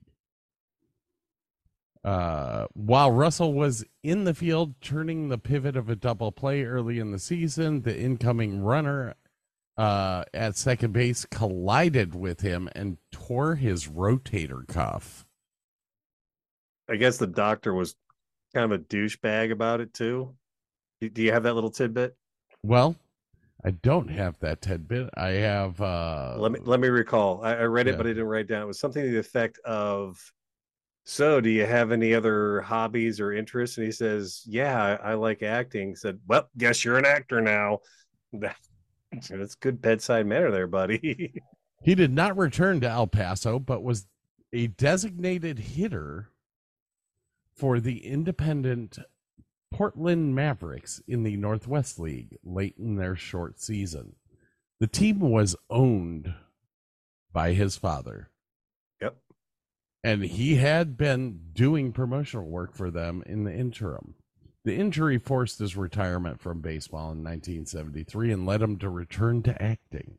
While Russell was in the field turning the pivot of a double play early in the season, the incoming runner at second base collided with him and tore his rotator cuff. I guess the doctor was kind of a douchebag about it too. Do you have that little tidbit? Well, I don't have that tidbit. I have let me recall. I read it, but I didn't write it down. It was something to the effect of, so do you have any other hobbies or interests? And he says, yeah, I like acting. He said, well, guess you're an actor now. That's good bedside manner there, buddy. He did not return to El Paso, but was a designated hitter for the independent Portland Mavericks in the Northwest League late in their short season. The team was owned by his father. Yep. And he had been doing promotional work for them in the interim. The injury forced his retirement from baseball in 1973 and led him to return to acting.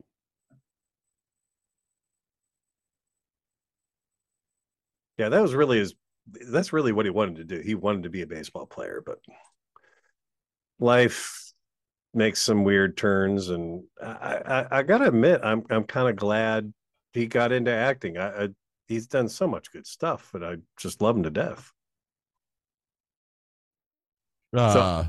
Yeah, that's really what he wanted to do. He wanted to be a baseball player, but life makes some weird turns, and I gotta admit, I'm kind of glad he got into acting. He's done so much good stuff, but I just love him to death. So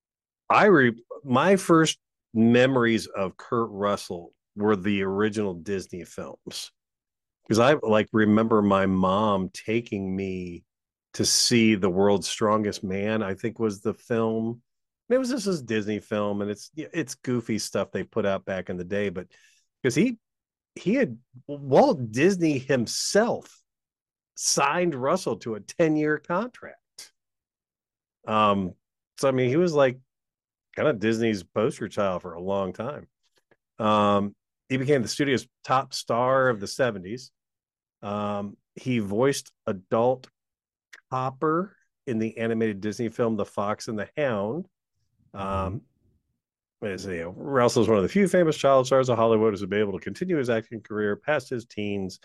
my first memories of Kurt Russell were the original Disney films, because I remember my mom taking me to see The World's Strongest Man, I think was the film. It was just this Disney film, and it's goofy stuff they put out back in the day, but because he had Walt Disney himself signed Russell to a 10-year contract. So I mean, he was like kind of Disney's poster child for a long time. He became the studio's top star of the 70s. He voiced adult Hopper in the animated Disney film The Fox and the Hound. Russell's one of the few famous child stars of Hollywood who's been able to continue his acting career past his teens.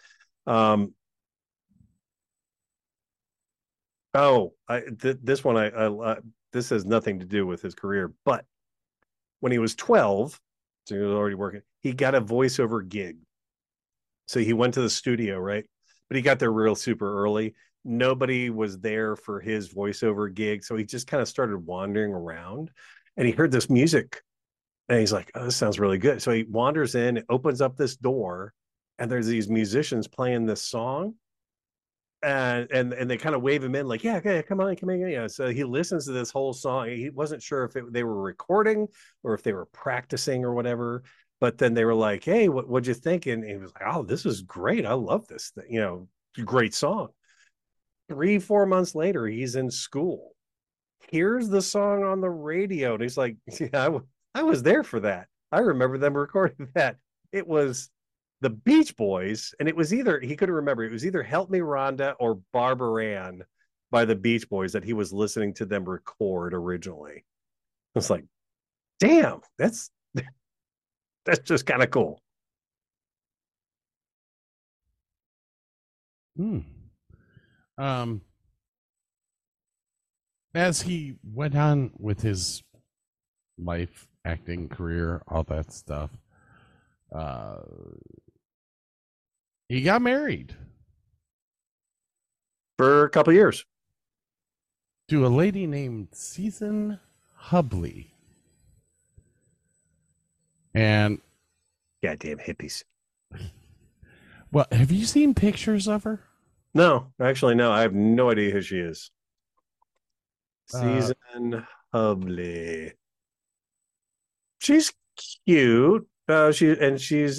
This has nothing to do with his career, but when he was 12, so he was already working, he got a voiceover gig. So he went to the studio, right? But he got there real super early. Nobody was there for his voiceover gig. So he just kind of started wandering around, and he heard this music, and he's like, oh, this sounds really good. So he wanders in, opens up this door, and there's these musicians playing this song. And they kind of wave him in, like, yeah, come on. Yeah. So he listens to this whole song. He wasn't sure if they were recording or if they were practicing or whatever. But then they were like, hey, what'd you think? And he was like, oh, this is great. I love this thing. Great song. 3-4 months later, he's in school. Here's the song on the radio. And he's like, yeah, I was there for that. I remember them recording that. It was the Beach Boys, and it was either, he couldn't remember, it was either Help Me Rhonda or Barbara Ann by the Beach Boys that he was listening to them record originally. It's like, damn, that's just kind of cool. As he went on with his life, acting career, all that stuff, he got married for a couple of years to a lady named Susan Hubley. And goddamn hippies. Well, have you seen pictures of her? No, actually, no. I have no idea who she is. Susan Hubley. She's cute. She's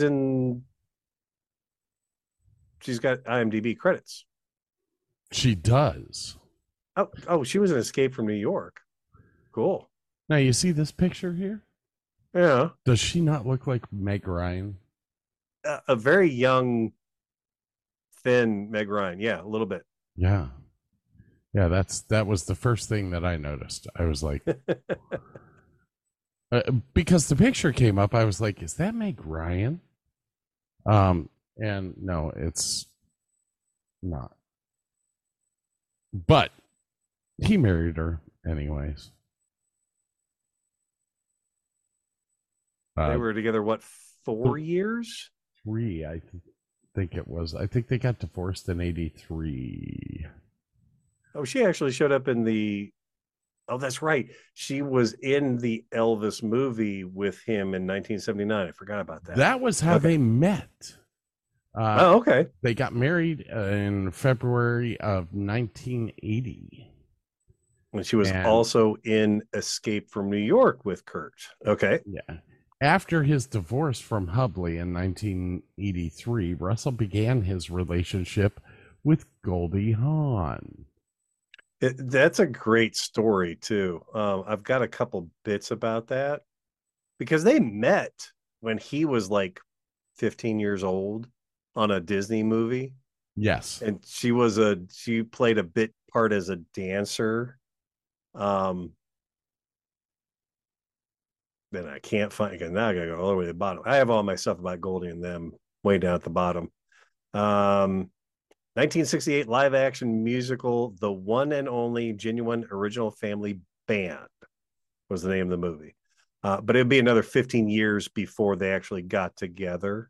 got IMDb credits. She does. Oh, she was in Escape from New York. Cool. Now you see this picture here? Yeah. Does she not look like Meg Ryan? A very young, thin Meg Ryan. Yeah, a little bit. Yeah. Yeah, that was the first thing that I noticed. I was like, because the picture came up, I was like, is that Meg Ryan? And no, it's not. But he married her anyways. They were together, what, 4 years? 3, I think it was. I think they got divorced in 83. Oh, she actually showed up in the... Oh, that's right. She was in the Elvis movie with him in 1979. I forgot about that. That was how they met. Okay. They got married in February of 1980. And she was also in Escape from New York with Kurt. Okay. Yeah. After his divorce from Hubley in 1983, Russell began his relationship with Goldie Hawn. That's a great story, too. I've got a couple bits about that because they met when he was like 15 years old on a Disney movie. Yes. And she played a bit part as a dancer. Then I can't find again. Now I gotta go all the way to the bottom. I have all my stuff about Goldie and them way down at the bottom. 1968 live action musical, The One and Only Genuine Original Family Band was the name of the movie. But it'd be another 15 years before they actually got together.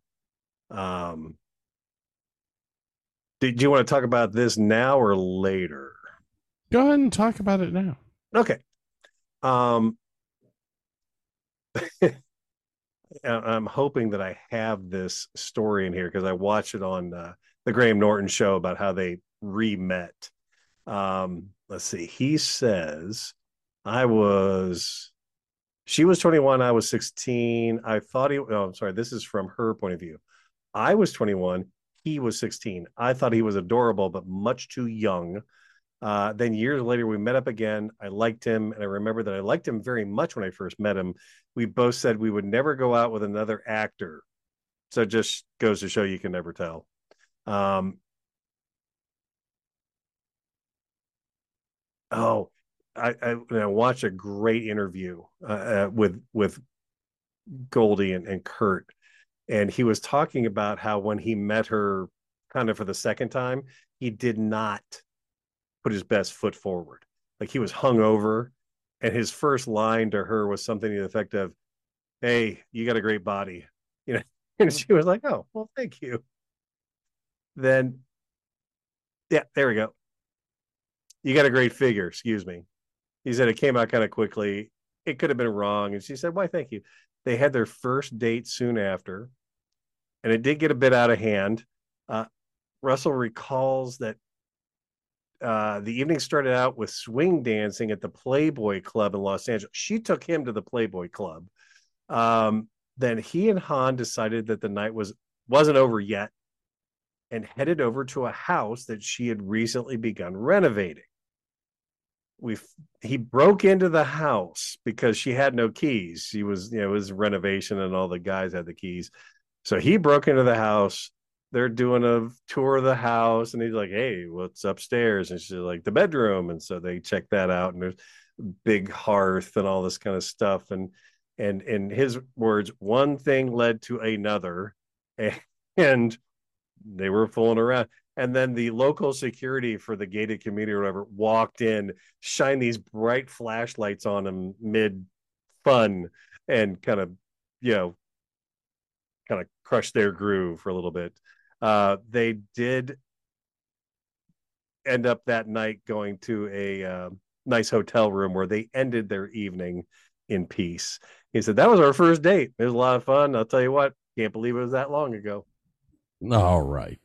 Did you want to talk about this now or later? Go ahead and talk about it now. Okay. I'm hoping that I have this story in here because I watched it on the Graham Norton show about how they re-met. Let's see. He says, she was 21, I was 16. I'm sorry. This is from her point of view. I was 21. He was 16. I thought he was adorable, but much too young. Then years later, we met up again. I liked him, and I remember that I liked him very much when I first met him. We both said we would never go out with another actor. So it just goes to show you can never tell. I watched a great interview with Goldie and Kurt, and he was talking about how when he met her kind of for the second time, he did not put his best foot forward. Like he was hungover, and his first line to her was something to the effect of, "Hey, you got a great body," and she was like, "Oh, well, thank you." Then, yeah, there we go. "You got a great figure." Excuse me. He said it came out kind of quickly. It could have been wrong, and she said, "Why, thank you." They had their first date soon after, and it did get a bit out of hand. Russell recalls that the evening started out with swing dancing at the Playboy Club in Los Angeles. She took him to the Playboy Club. Then he and Hawn decided that the night wasn't over yet and headed over to a house that she had recently begun renovating. He broke into the house because she had no keys. She was, it was renovation and all the guys had the keys. So he broke into the house. They're doing a tour of the house and he's like, "Hey, what's upstairs?" And she's like, "The bedroom." And so they check that out and there's big hearth and all this kind of stuff. And in his words, one thing led to another and they were fooling around. And then the local security for the gated community or whatever walked in, shined these bright flashlights on him mid fun and kind of crushed their groove for a little bit. They did end up that night going to a nice hotel room where they ended their evening in peace. He said, "That was our first date. It was a lot of fun. I'll tell you what, can't believe it was that long ago." All right.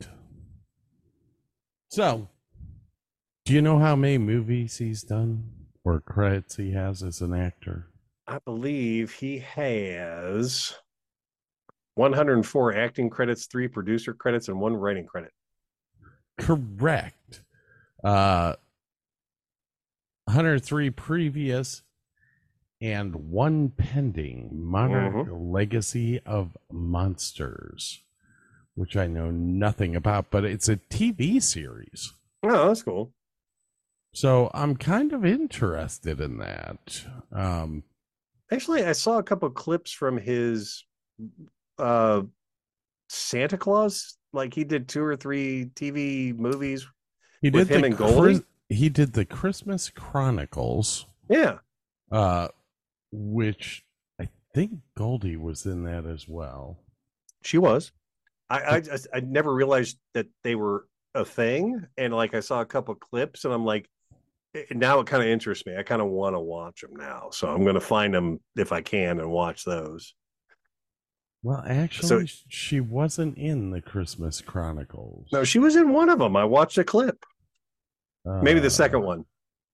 So, do you know how many movies he's done or credits he has as an actor? I believe he has 104 acting credits, 3 producer credits, and 1 writing credit. Correct. 103 previous. and one pending, Monarch Legacy of Monsters, which I know nothing about, but it's a TV series. Oh, that's cool. So I'm kind of interested in that. Actually, I saw a couple of clips from his Santa Claus. Like he did 2 or 3 TV movies with him and Goldie. He did the Christmas Chronicles. Yeah. Which I think Goldie was in that as well. She was. I never realized that they were a thing, and like I saw a couple clips, and I'm like, now it kind of interests me. I kind of want to watch them now, so I'm going to find them if I can and watch those. Well, actually, she wasn't in the Christmas Chronicles. No, she was in one of them. I watched a clip. Maybe the second one.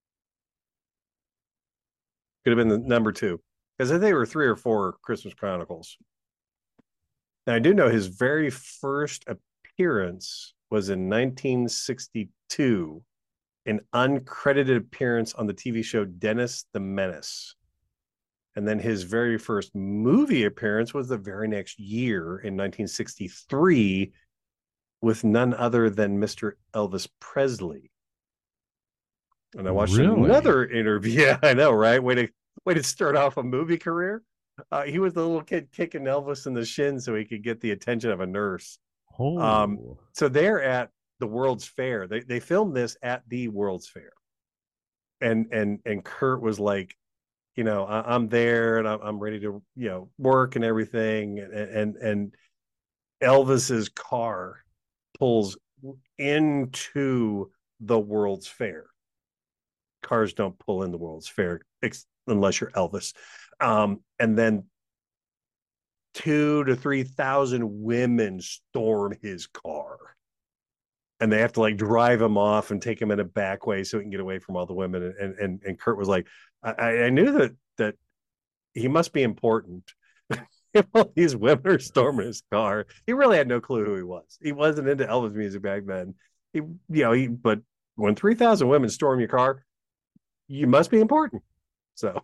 Could have been the number 2, because I think there were 3 or 4 Christmas Chronicles. Now, I do know his very first appearance was in 1962, an uncredited appearance on the TV show Dennis the Menace. And then his very first movie appearance was the very next year in 1963 with none other than Mr. Elvis Presley. And I watched another interview. Yeah, I know, right? Way to start off a movie career. He was the little kid kicking Elvis in the shin so he could get the attention of a nurse. Oh. So they're at the World's Fair. They filmed this at the World's Fair. And Kurt was like, you know, I'm there and I'm ready to, you know, work and everything. And Elvis's car pulls into the World's Fair. Cars don't pull in the World's Fair unless you're Elvis. And then 2,000 to 3,000 women storm his car. And they have to like drive him off and take him in a back way so he can get away from all the women. And Kurt was like, I knew that he must be important. All these women are storming his car. He really had no clue who he was. He wasn't into Elvis music back then. But when 3,000 women storm your car, you must be important. So,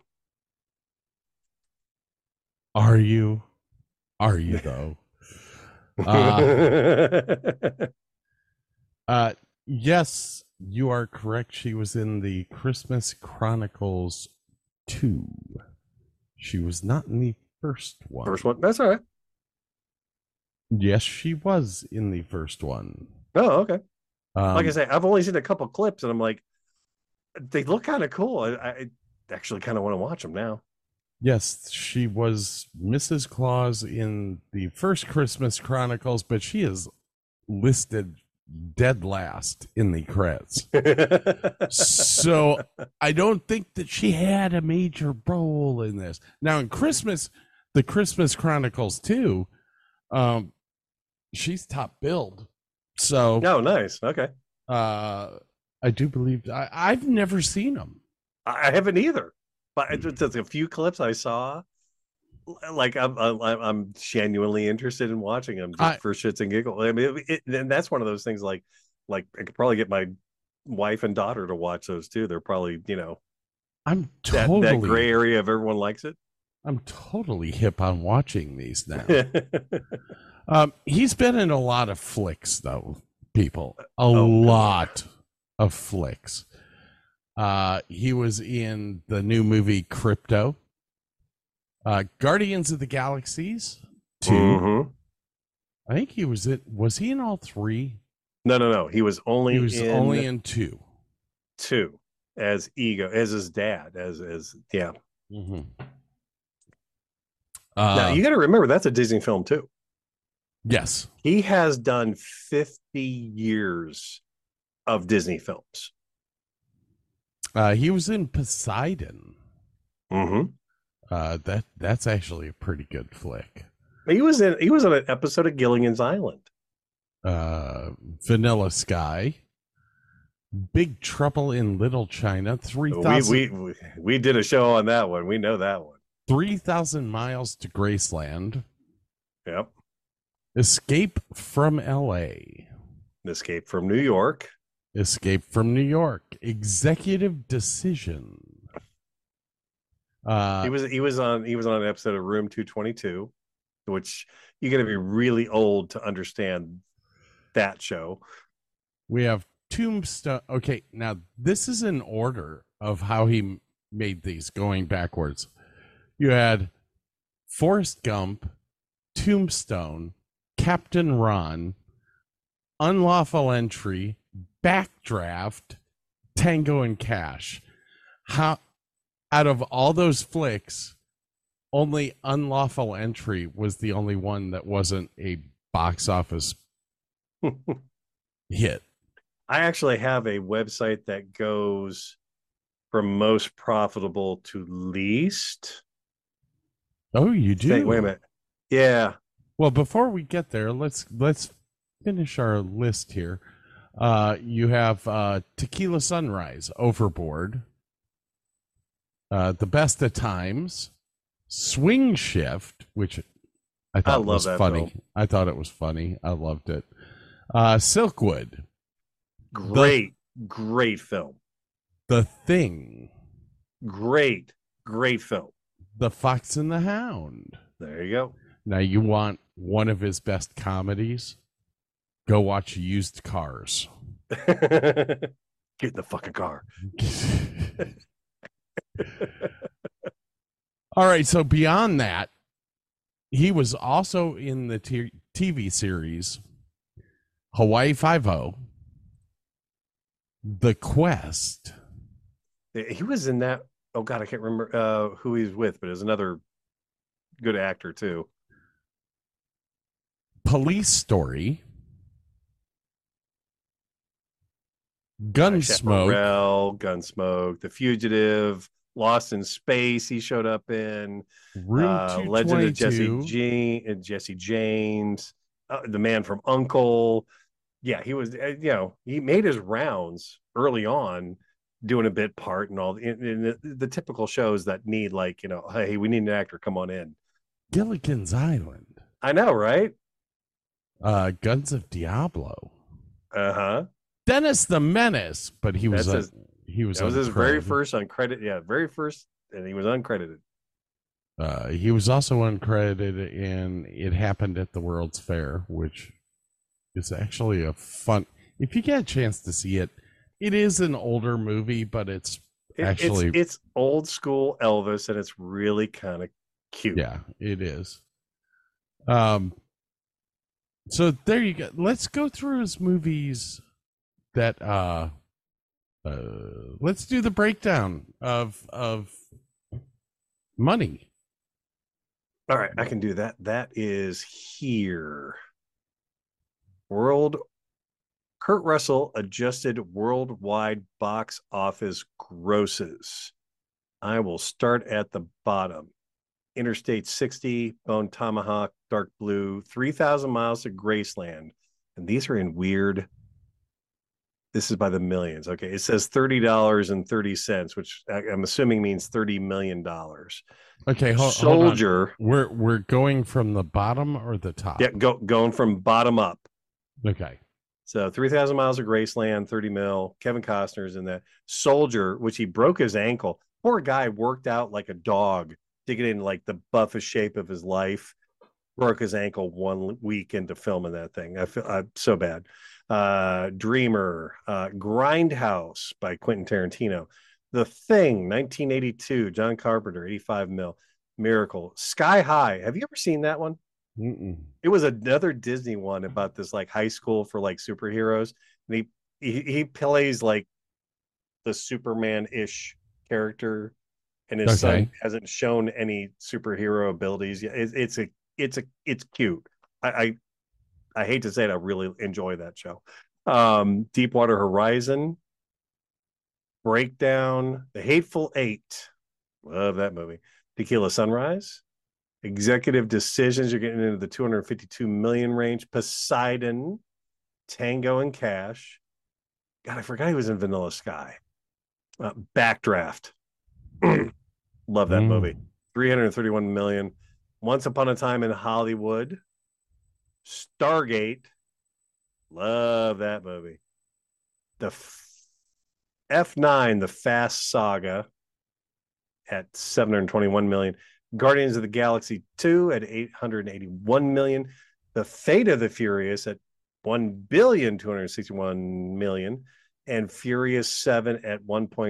are you though? Yes, you are correct. She was in the Christmas Chronicles 2. She was not in the first one. First one? That's all right. Yes, she was in the first one. Oh, okay. Like I say, I've only seen a couple clips, and I'm like, they look kind of cool. I actually kind of want to watch them now. Yes, she was Mrs. Claus in the first Christmas Chronicles, but she is listed dead last in the credits. So I don't think that she had a major role in this. Now in the Christmas Chronicles 2, she's top billed. So nice. Okay. I do believe I've never seen them. I haven't either, but just a few clips I saw. Like I'm genuinely interested in watching them just for shits and giggles. I mean, and that's one of those things. Like I could probably get my wife and daughter to watch those too. They're probably, you know, I'm totally that gray area of everyone likes it. I'm totally hip on watching these now. He's been in a lot of flicks, though. People, a lot of flicks. He was in the new movie Crypto. Guardians of the Galaxies 2. Mm-hmm. I think he was he in all 3? No. He was only in 2. 2 as Ego, as his dad, as yeah. Mm-hmm. Now you got to remember that's a Disney film too. Yes, he has done 50 years of Disney films. He was in Poseidon. Mm-hmm. That's actually a pretty good flick. He was on an episode of Gilligan's Island. Vanilla Sky, Big Trouble in Little China, 3,000. We did a show on that one. We know that one. 3,000 Miles to Graceland. Yep. Escape from L.A. Escape from New York. Escape from New York. Executive Decision. He was on an episode of Room 222, which you got to be really old to understand that show. We have Tombstone. Okay, now this is in order of how he made these going backwards. You had Forrest Gump, Tombstone, Captain Ron, Unlawful Entry, Backdraft, Tango and Cash. How out of all those flicks, only Unlawful Entry was the only one that wasn't a box office hit. I actually have a website that goes from most profitable to least. Oh, you do? Wait a minute. Yeah. Well, before we get there, let's finish our list here. You have Tequila Sunrise, Overboard, The Best of Times, Swing Shift, which I thought was funny. Film. I thought it was funny. I loved it. Silkwood. Great film. The Thing. Great film. The Fox and the Hound. There you go. Now you want one of his best comedies? Go watch Used Cars. Get in the fucking car. All right, so beyond that, he was also in the TV series Hawaii Five-0, The Quest. He was in that. Oh God, I can't remember who he's with, but it was another good actor too. Police Story, Gunsmoke, Gunsmoke, The Fugitive, Lost in Space. He showed up in Room Legend of Jesse James, The Man from U.N.C.L.E. Yeah, he was. He made his rounds early on, doing a bit part and all in the typical shows that need hey, we need an actor, come on in. Gilligan's Island. I know, right? Guns of Diablo. Uh-huh. Dennis the Menace, but he was his very first uncredited. Yeah, very first, and he was uncredited. He was also uncredited in It Happened at the World's Fair, which is actually a fun. If you get a chance to see it, it is an older movie, but it's old school Elvis, and it's really kind of cute. Yeah, it is. So there you go. Let's go through his movies that let's do the breakdown of money. All right, I can do that. That is here. Kurt Russell adjusted worldwide box office grosses. I will start at the bottom. Interstate 60, Bone Tomahawk, Dark Blue, 3,000 Miles to Graceland. And these are in weird. This is by the millions. Okay. It says $30.30, which I'm assuming means $30 million. Okay. Soldier. Hold on. We're going from the bottom or the top? Yeah. Going from bottom up. Okay. So 3,000 Miles of Graceland, 30 mil. Kevin Costner's in that. Soldier, which he broke his ankle. Poor guy worked out like a dog to get in the buffest shape of his life. Broke his ankle 1 week into filming that thing. I feel so bad. Dreamer, Grindhouse by Quentin Tarantino. The Thing, 1982, John Carpenter, 85 mil. Miracle. Sky High. Have you ever seen that one? Mm-mm. It was another Disney one about this high school for superheroes, and he plays the Superman-ish character, and his son hasn't shown any superhero abilities yet. It's cute. I hate to say it, I really enjoy that show. Deepwater Horizon, Breakdown, The Hateful Eight, love that movie. Tequila Sunrise, Executive Decisions, you're getting into the 252 million range. Poseidon, Tango and Cash. God, I forgot he was in Vanilla Sky. Backdraft. Love that movie. 331 million. Once Upon a Time in Hollywood. Stargate. Love that movie. The F9, The Fast Saga. at $721 million. Guardians of the Galaxy 2 at $881 million. The Fate of the Furious at $1,261 million, and Furious 7 at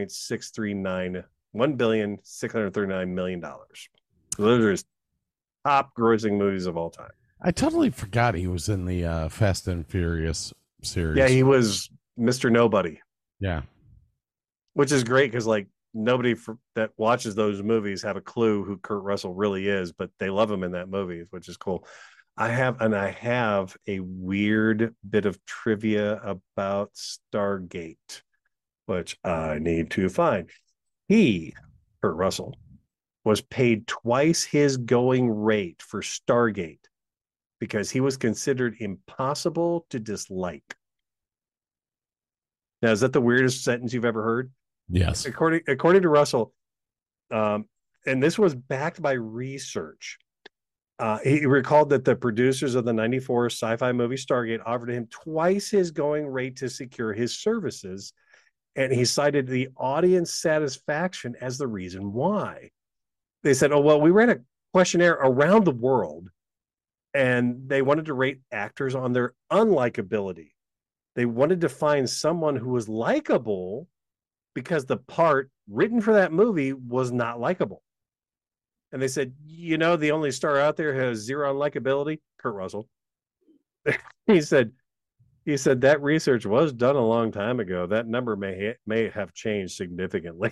$1,639 million. So those are his top grossing movies of all time. I totally forgot he was in the Fast and Furious series. Yeah, he was Mr. Nobody. Yeah. Which is great because like nobody that watches those movies have a clue who Kurt Russell really is, but they love him in that movie, which is cool. I have a weird bit of trivia about Stargate, which I need to find. Kurt Russell, was paid twice his going rate for Stargate because he was considered impossible to dislike. Now, is that the weirdest sentence you've ever heard? Yes. According to Russell, and this was backed by research. He recalled that the producers of the 94 sci-fi movie Stargate offered him twice his going rate to secure his services, and he cited the audience satisfaction as the reason why. They said, oh, well, we ran a questionnaire around the world, and they wanted to rate actors on their unlikability. They wanted to find someone who was likable because the part written for that movie was not likable. And they said, you know, the only star out there who has zero unlikability, Kurt Russell. He said that research was done a long time ago. That number may have changed significantly.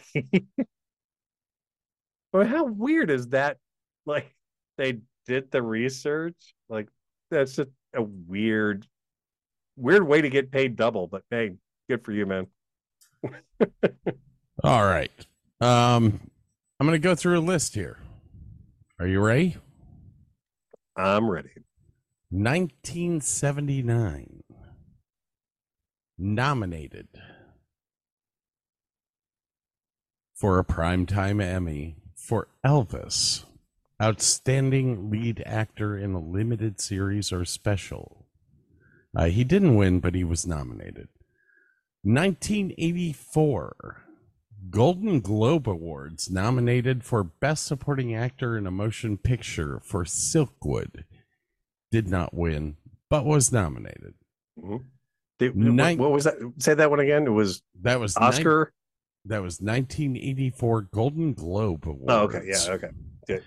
Well, how weird is that? Like, they did the research. Like, that's just a weird way to get paid double. But hey, good for you, man. All right. I'm going to go through a list here. Are you ready? I'm ready. 1979. Nominated for a Primetime Emmy for Elvis, Outstanding Lead Actor in a Limited Series or Special. He didn't win, but he was nominated. 1984. Golden Globe Awards, nominated for Best Supporting Actor in a Motion Picture for Silkwood. Did not win, but was nominated. Mm-hmm. What was that? Say that one again. That was Oscar. That was 1984 Golden Globe Awards. Oh, okay. Yeah, okay. Good.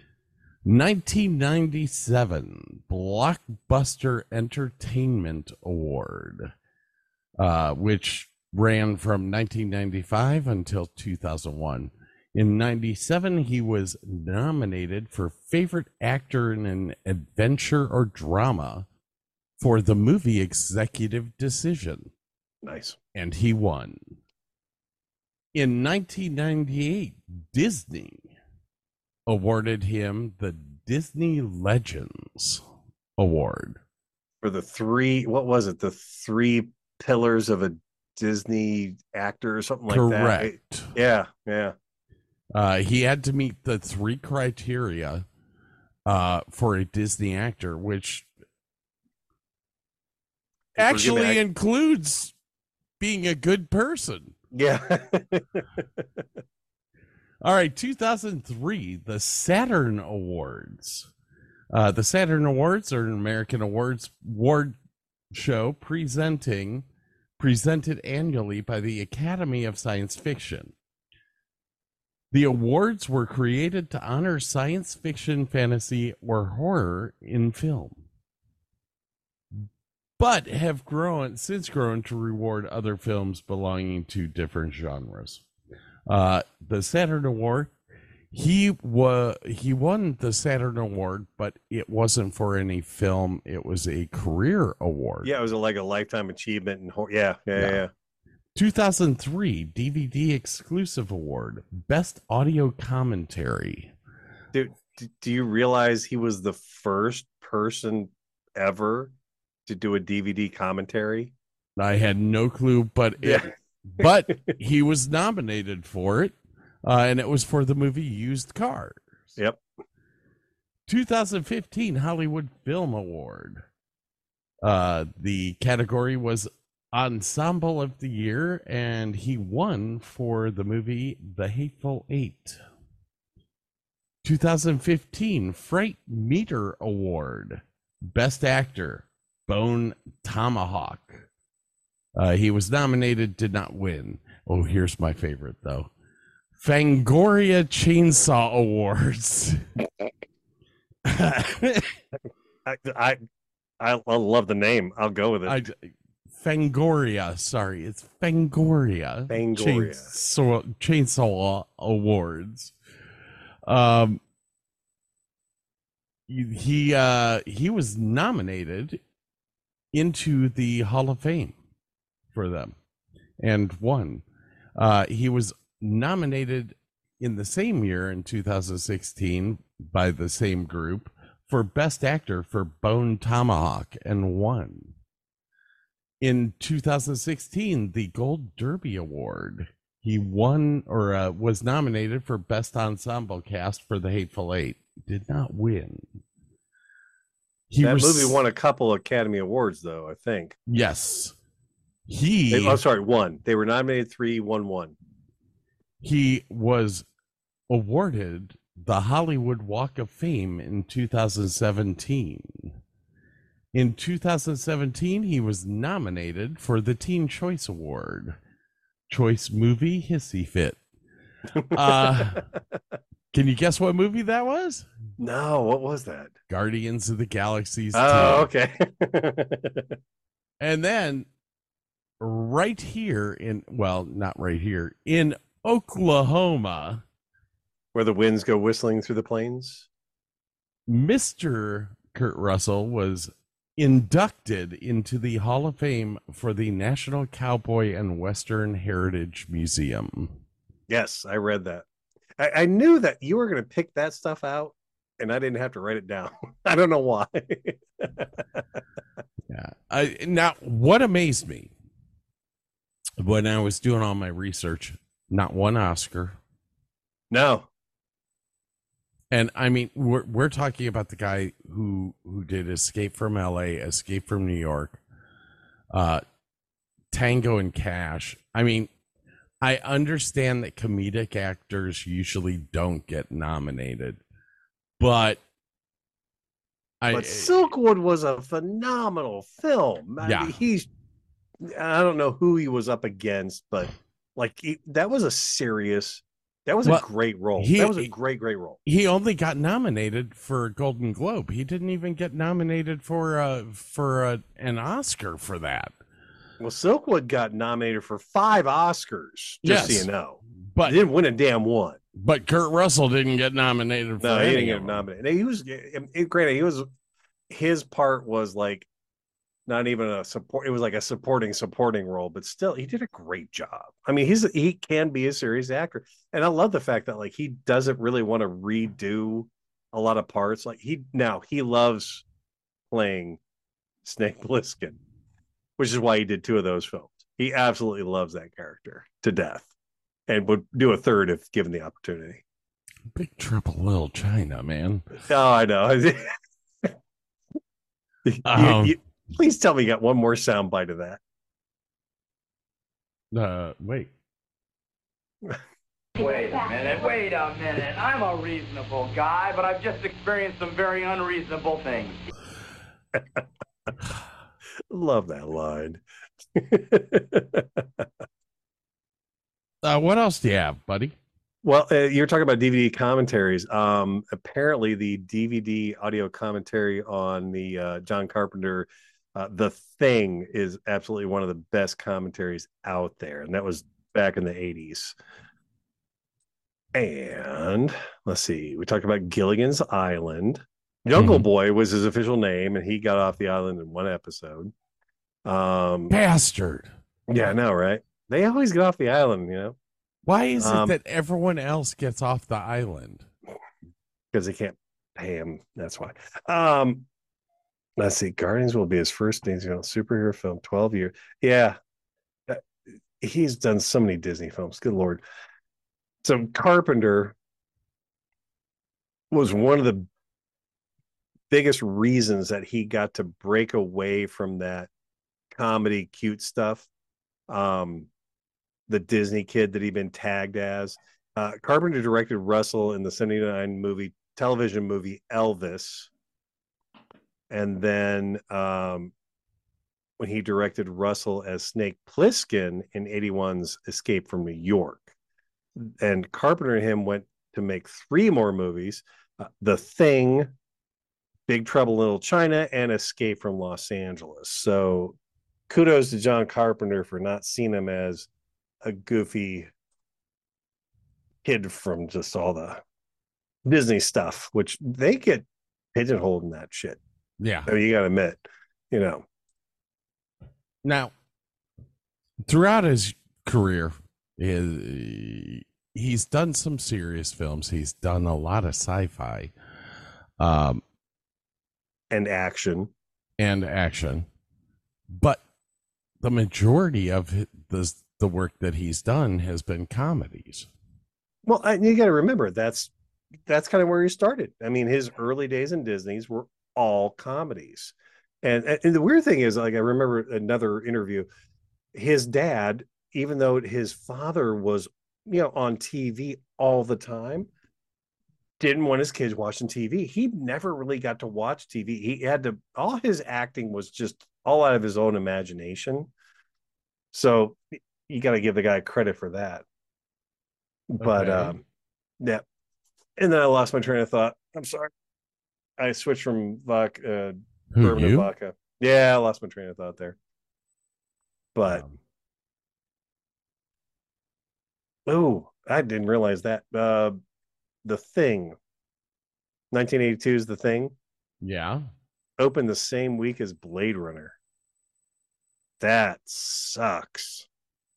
1997 Blockbuster Entertainment Award, which ran from 1995 until 2001. In 97, he was nominated for Favorite Actor in an Adventure or Drama for the movie Executive Decision. Nice. And he won. In 1998, Disney awarded him the Disney Legends Award. For the three pillars of a Disney actor or something like Correct. that. Yeah. He had to meet the three criteria for a Disney actor, which actually includes being a good person. Yeah. All right, 2003, the Saturn Awards. The Saturn Awards are an American award show presented annually by the Academy of Science Fiction. The awards were created to honor science fiction, fantasy, or horror in film, but have since grown to reward other films belonging to different genres. The Saturn Award, he won the Saturn Award, but it wasn't for any film. It was a career award. Yeah, it was like a lifetime achievement and yeah. 2003 DVD exclusive award, Best Audio Commentary. Dude, do you realize he was the first person ever to do a DVD commentary? I had no clue, but he was nominated for it, and it was for the movie Used Cars. Yep. 2015 Hollywood Film Award. The category was Ensemble of the Year, and he won for the movie The Hateful Eight. 2015 Fright Meter Award, Best Actor, Bone Tomahawk. He was nominated, did not win. Oh, here's my favorite though. Fangoria Chainsaw Awards. I love the name. I'll go with it. Fangoria, sorry, it's Fangoria. Chainsaw Awards. He was nominated into the Hall of Fame for them and won. He was nominated in the same year in 2016 by the same group for Best Actor for Bone Tomahawk and won. In 2016, the Gold Derby Award, he won or was nominated for Best Ensemble Cast for The Hateful Eight. Did not win. That movie won a couple Academy Awards, though, I think. Yes. One. They were nominated 3, won 1. He was awarded the Hollywood Walk of Fame in 2017. In 2017, he was nominated for the Teen Choice Award. Choice Movie Hissy Fit. Can you guess what movie that was? No, what was that? Guardians of the Galaxy 2. Oh, okay. And then right here not right here, in Oklahoma, where the winds go whistling through the plains, Mr. Kurt Russell was inducted into the Hall of Fame for the National Cowboy and Western Heritage Museum. Yes, I read that. I knew that you were going to pick that stuff out, and I didn't have to write it down. I don't know why. Yeah. Now, what amazed me when I was doing all my research, not one Oscar. No. And I mean, we're talking about the guy who did Escape from LA, Escape from New York, Tango and Cash. I mean, I understand that comedic actors usually don't get nominated, but Silkwood was a phenomenal film. Yeah. I don't know who he was up against, but that was a great role. That was a great role. He only got nominated for a Golden Globe. He didn't even get nominated for an Oscar for that. Well, Silkwood got nominated for 5 Oscars, just so you know. But he didn't win a damn one. But Kurt Russell didn't get nominated for he didn't get nominated. Granted, his part was like not even a support. It was like a supporting role, but still, he did a great job. I mean, he can be a serious actor, and I love the fact that he doesn't really want to redo a lot of parts. He loves playing Snake Plissken, which is why he did 2 of those films. He absolutely loves that character to death, and would do a 3rd if given the opportunity. Big Trouble in Little China, man. Oh, I know. Please tell me you got one more soundbite of that. Wait. Wait a minute. I'm a reasonable guy, but I've just experienced some very unreasonable things. Love that line. What else do you have, buddy? Well, you're talking about DVD commentaries. Apparently, the DVD audio commentary on the John Carpenter The Thing is absolutely one of the best commentaries out there, and that was back in the 80s. And let's see, we talked about Gilligan's Island. Jungle Boy was his official name, and he got off the island in 1 episode. Bastard. Yeah, I know, right? They always get off the island, you know. Why is it that everyone else gets off the island? Because they can't pay him. That's why. Let's see. Guardians will be his first superhero film. 12 years. Yeah, he's done so many Disney films. Good Lord. So Carpenter was one of the biggest reasons that he got to break away from that comedy cute stuff. The Disney kid that he'd been tagged as. Carpenter directed Russell in the 1979 television movie Elvis. And then when he directed Russell as Snake Plissken in 1981's Escape from New York. And Carpenter and him went to make 3 more movies, The Thing, Big Trouble in Little China, and Escape from Los Angeles. So kudos to John Carpenter for not seeing him as a goofy kid from just all the Disney stuff, which they get pigeonholed in that shit. Yeah. I mean, you got to admit, you know. Now, throughout his career, he's done some serious films. He's done a lot of sci-fi. And action. But the majority of the work that he's done has been comedies. Well, you got to remember, that's kind of where he started. I mean, his early days in Disney's were all comedies. And the weird thing is, like, I remember another interview, his dad, even though his father was, you know, on TV all the time, didn't want his kids watching TV. He never really got to watch TV. He had to, all his acting was just all out of his own imagination. So you got to give the guy credit for that. But, yeah. And then I lost my train of thought. I'm sorry. I switched from bourbon to vodka. Yeah, I lost my train of thought there. But I didn't realize that. The Thing. 1982 is The Thing. Yeah. Opened the same week as Blade Runner. That sucks.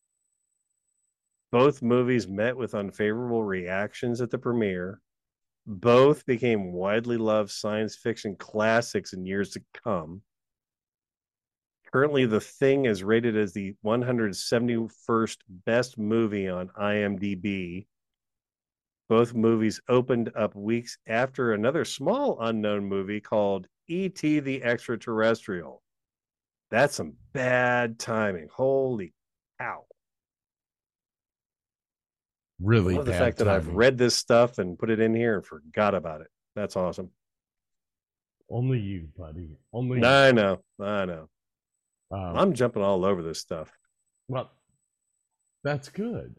Both movies met with unfavorable reactions at the premiere. Both became widely loved science fiction classics in years to come. Currently, The Thing is rated as the 171st best movie on IMDb. Both movies opened up weeks after another small unknown movie called E.T. the Extraterrestrial. That's some bad timing. Holy cow. Really, I love the fact that I've read this stuff and put it in here and forgot about it. That's awesome. Only you, buddy. Only I you. know. I'm jumping all over this stuff. Well, that's good.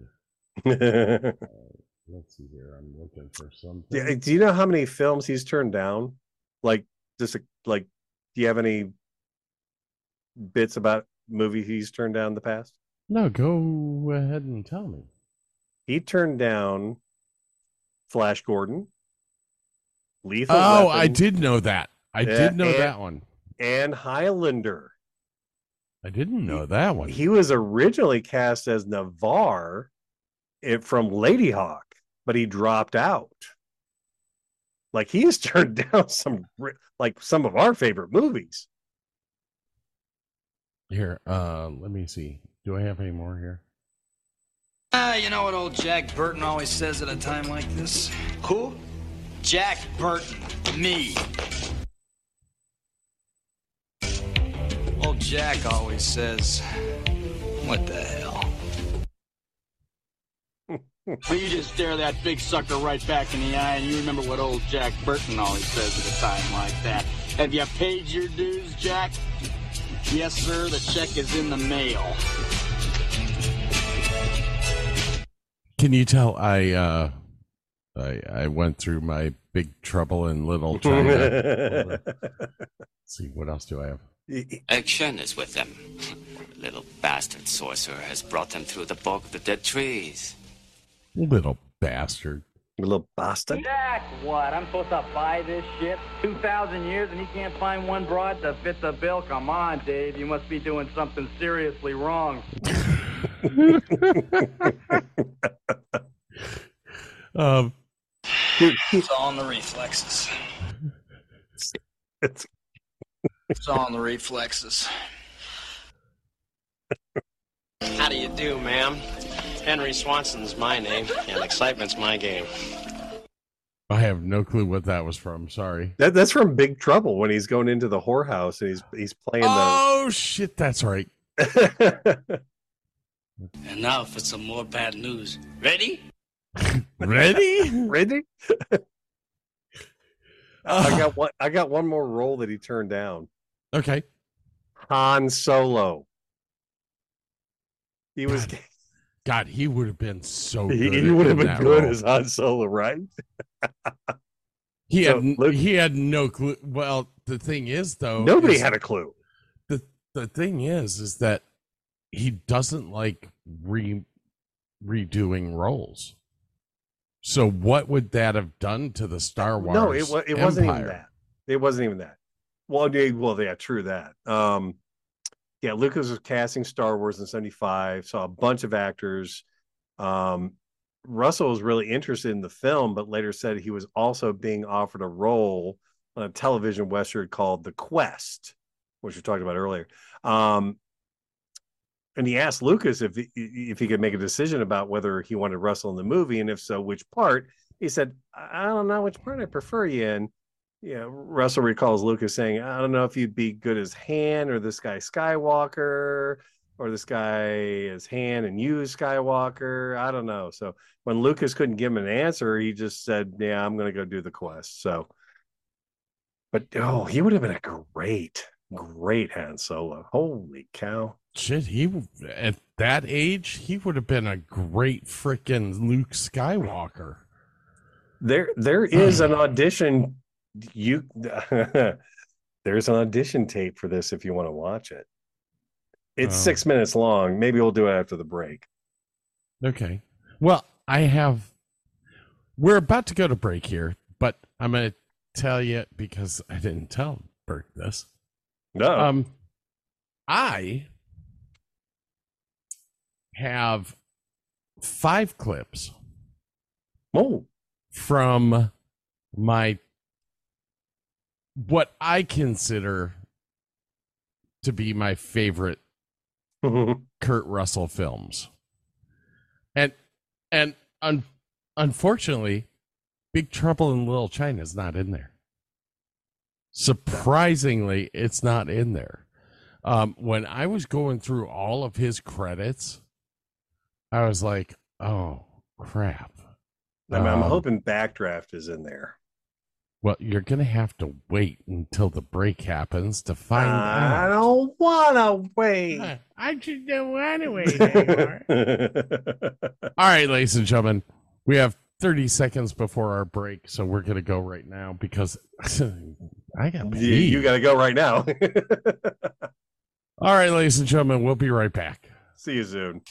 Let's see here. I'm looking for something. Yeah, do you know how many films he's turned down? Like, do you have any bits about movies he's turned down in the past? No, go ahead and tell me. He turned down Flash Gordon, Lethal Weapon. I did know that. I did know that one. And Highlander. I didn't know that one. He was originally cast as Navarre from Lady Hawk, but he dropped out. Like, he has turned down some of our favorite movies. Here, let me see. Do I have any more here? You know what old Jack Burton always says at a time like this? Who? Jack Burton. Me. Old Jack always says, what the hell? Well, you just stare that big sucker right back in the eye and you remember what old Jack Burton always says at a time like that. Have you paid your dues, Jack? Yes, sir, the check is in the mail. Can you tell I went through my Big Trouble in Little China? Let's see, what else do I have? Action is with them. The little bastard sorcerer has brought them through the bulk of the dead trees. Little bastard. Little bastard. Jack, what? I'm supposed to buy this shit? 2,000 years and he can't find one broad to fit the bill? Come on, Dave. You must be doing something seriously wrong. It's all in the reflexes. It's all in the reflexes. How do you do, ma'am? Henry Swanson's my name, and excitement's my game. I have no clue what that was from. Sorry. That's from Big Trouble when he's going into the whorehouse and he's playing Oh, shit, that's right. And now for some more bad news. Ready? Ready? I got one more role that he turned down. Okay. Han Solo. He was. God, he would have been so good. He would have been good as Han Solo, right? He had no clue. Well, the thing is, though, nobody had a clue. The thing is that he doesn't like redoing roles. So what would that have done to the Star Wars? No, it wasn't even that. It wasn't even that. Well, yeah, true that. Yeah, Lucas was casting Star Wars in 75, saw a bunch of actors. Russell was really interested in the film, but later said he was also being offered a role on a television western called The Quest, which we talked about earlier. And he asked Lucas if he could make a decision about whether he wanted Russell in the movie, and if so, which part. He said, I don't know which part I prefer you in. Yeah, Russell recalls Lucas saying, I don't know if you'd be good as Han or this guy Skywalker, or this guy as Han and you as Skywalker. I don't know. So when Lucas couldn't give him an answer, he just said, yeah, I'm going to go do The Quest. So, but he would have been a great Han Solo. Holy cow. Shit, at that age, he would have been a great freaking Luke Skywalker. There is an audition. There's an audition tape for this if you want to watch it. It's 6 minutes long. Maybe we'll do it after the break. Okay. Well, we're about to go to break here, but I'm going to tell you because I didn't tell Bert this. No. I have 5 clips. From what I consider to be my favorite Kurt Russell films. And unfortunately, Big Trouble in Little China is not in there. Surprisingly, it's not in there. When I was going through all of his credits, I was like, oh, crap. I'm hoping Backdraft is in there. Well, you're going to have to wait until the break happens to find out. I don't want to wait. I just don't want to wait anymore. All right, ladies and gentlemen, we have 30 seconds before our break, so we're going to go right now because I got pee. You got to go right now. All right, ladies and gentlemen, we'll be right back. See you soon.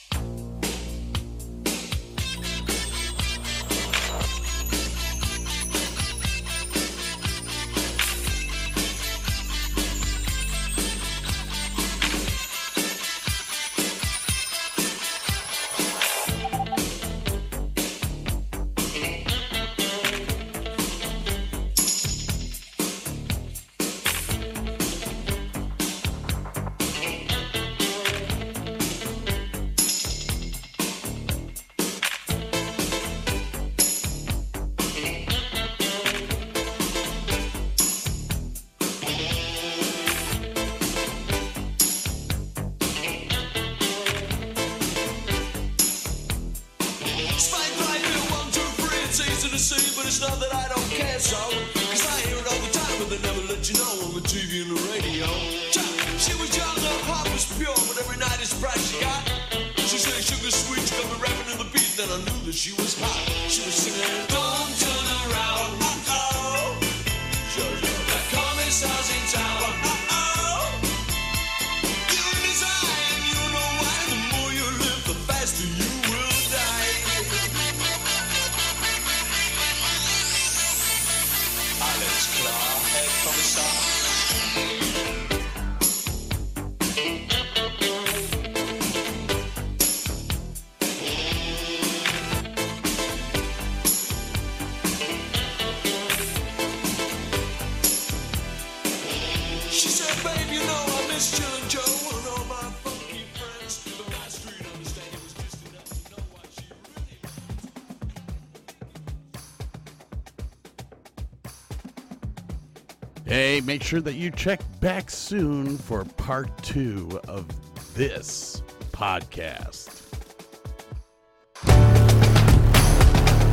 Hey, make sure that you check back soon for part 2 of this podcast.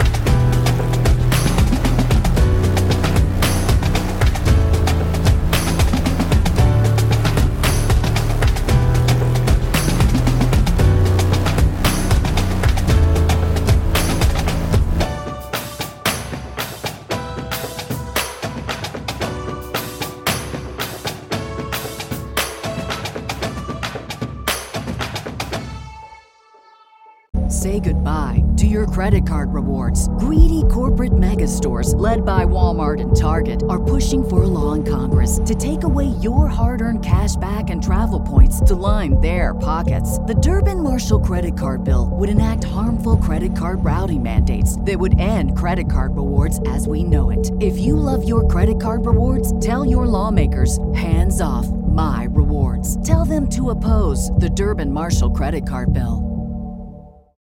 Say goodbye to your credit card rewards. Greedy corporate mega stores, led by Walmart and Target, are pushing for a law in Congress to take away your hard-earned cash back and travel points to line their pockets. The Durbin-Marshall credit card bill would enact harmful credit card routing mandates that would end credit card rewards as we know it. If you love your credit card rewards, tell your lawmakers, hands off my rewards. Tell them to oppose the Durbin-Marshall credit card bill.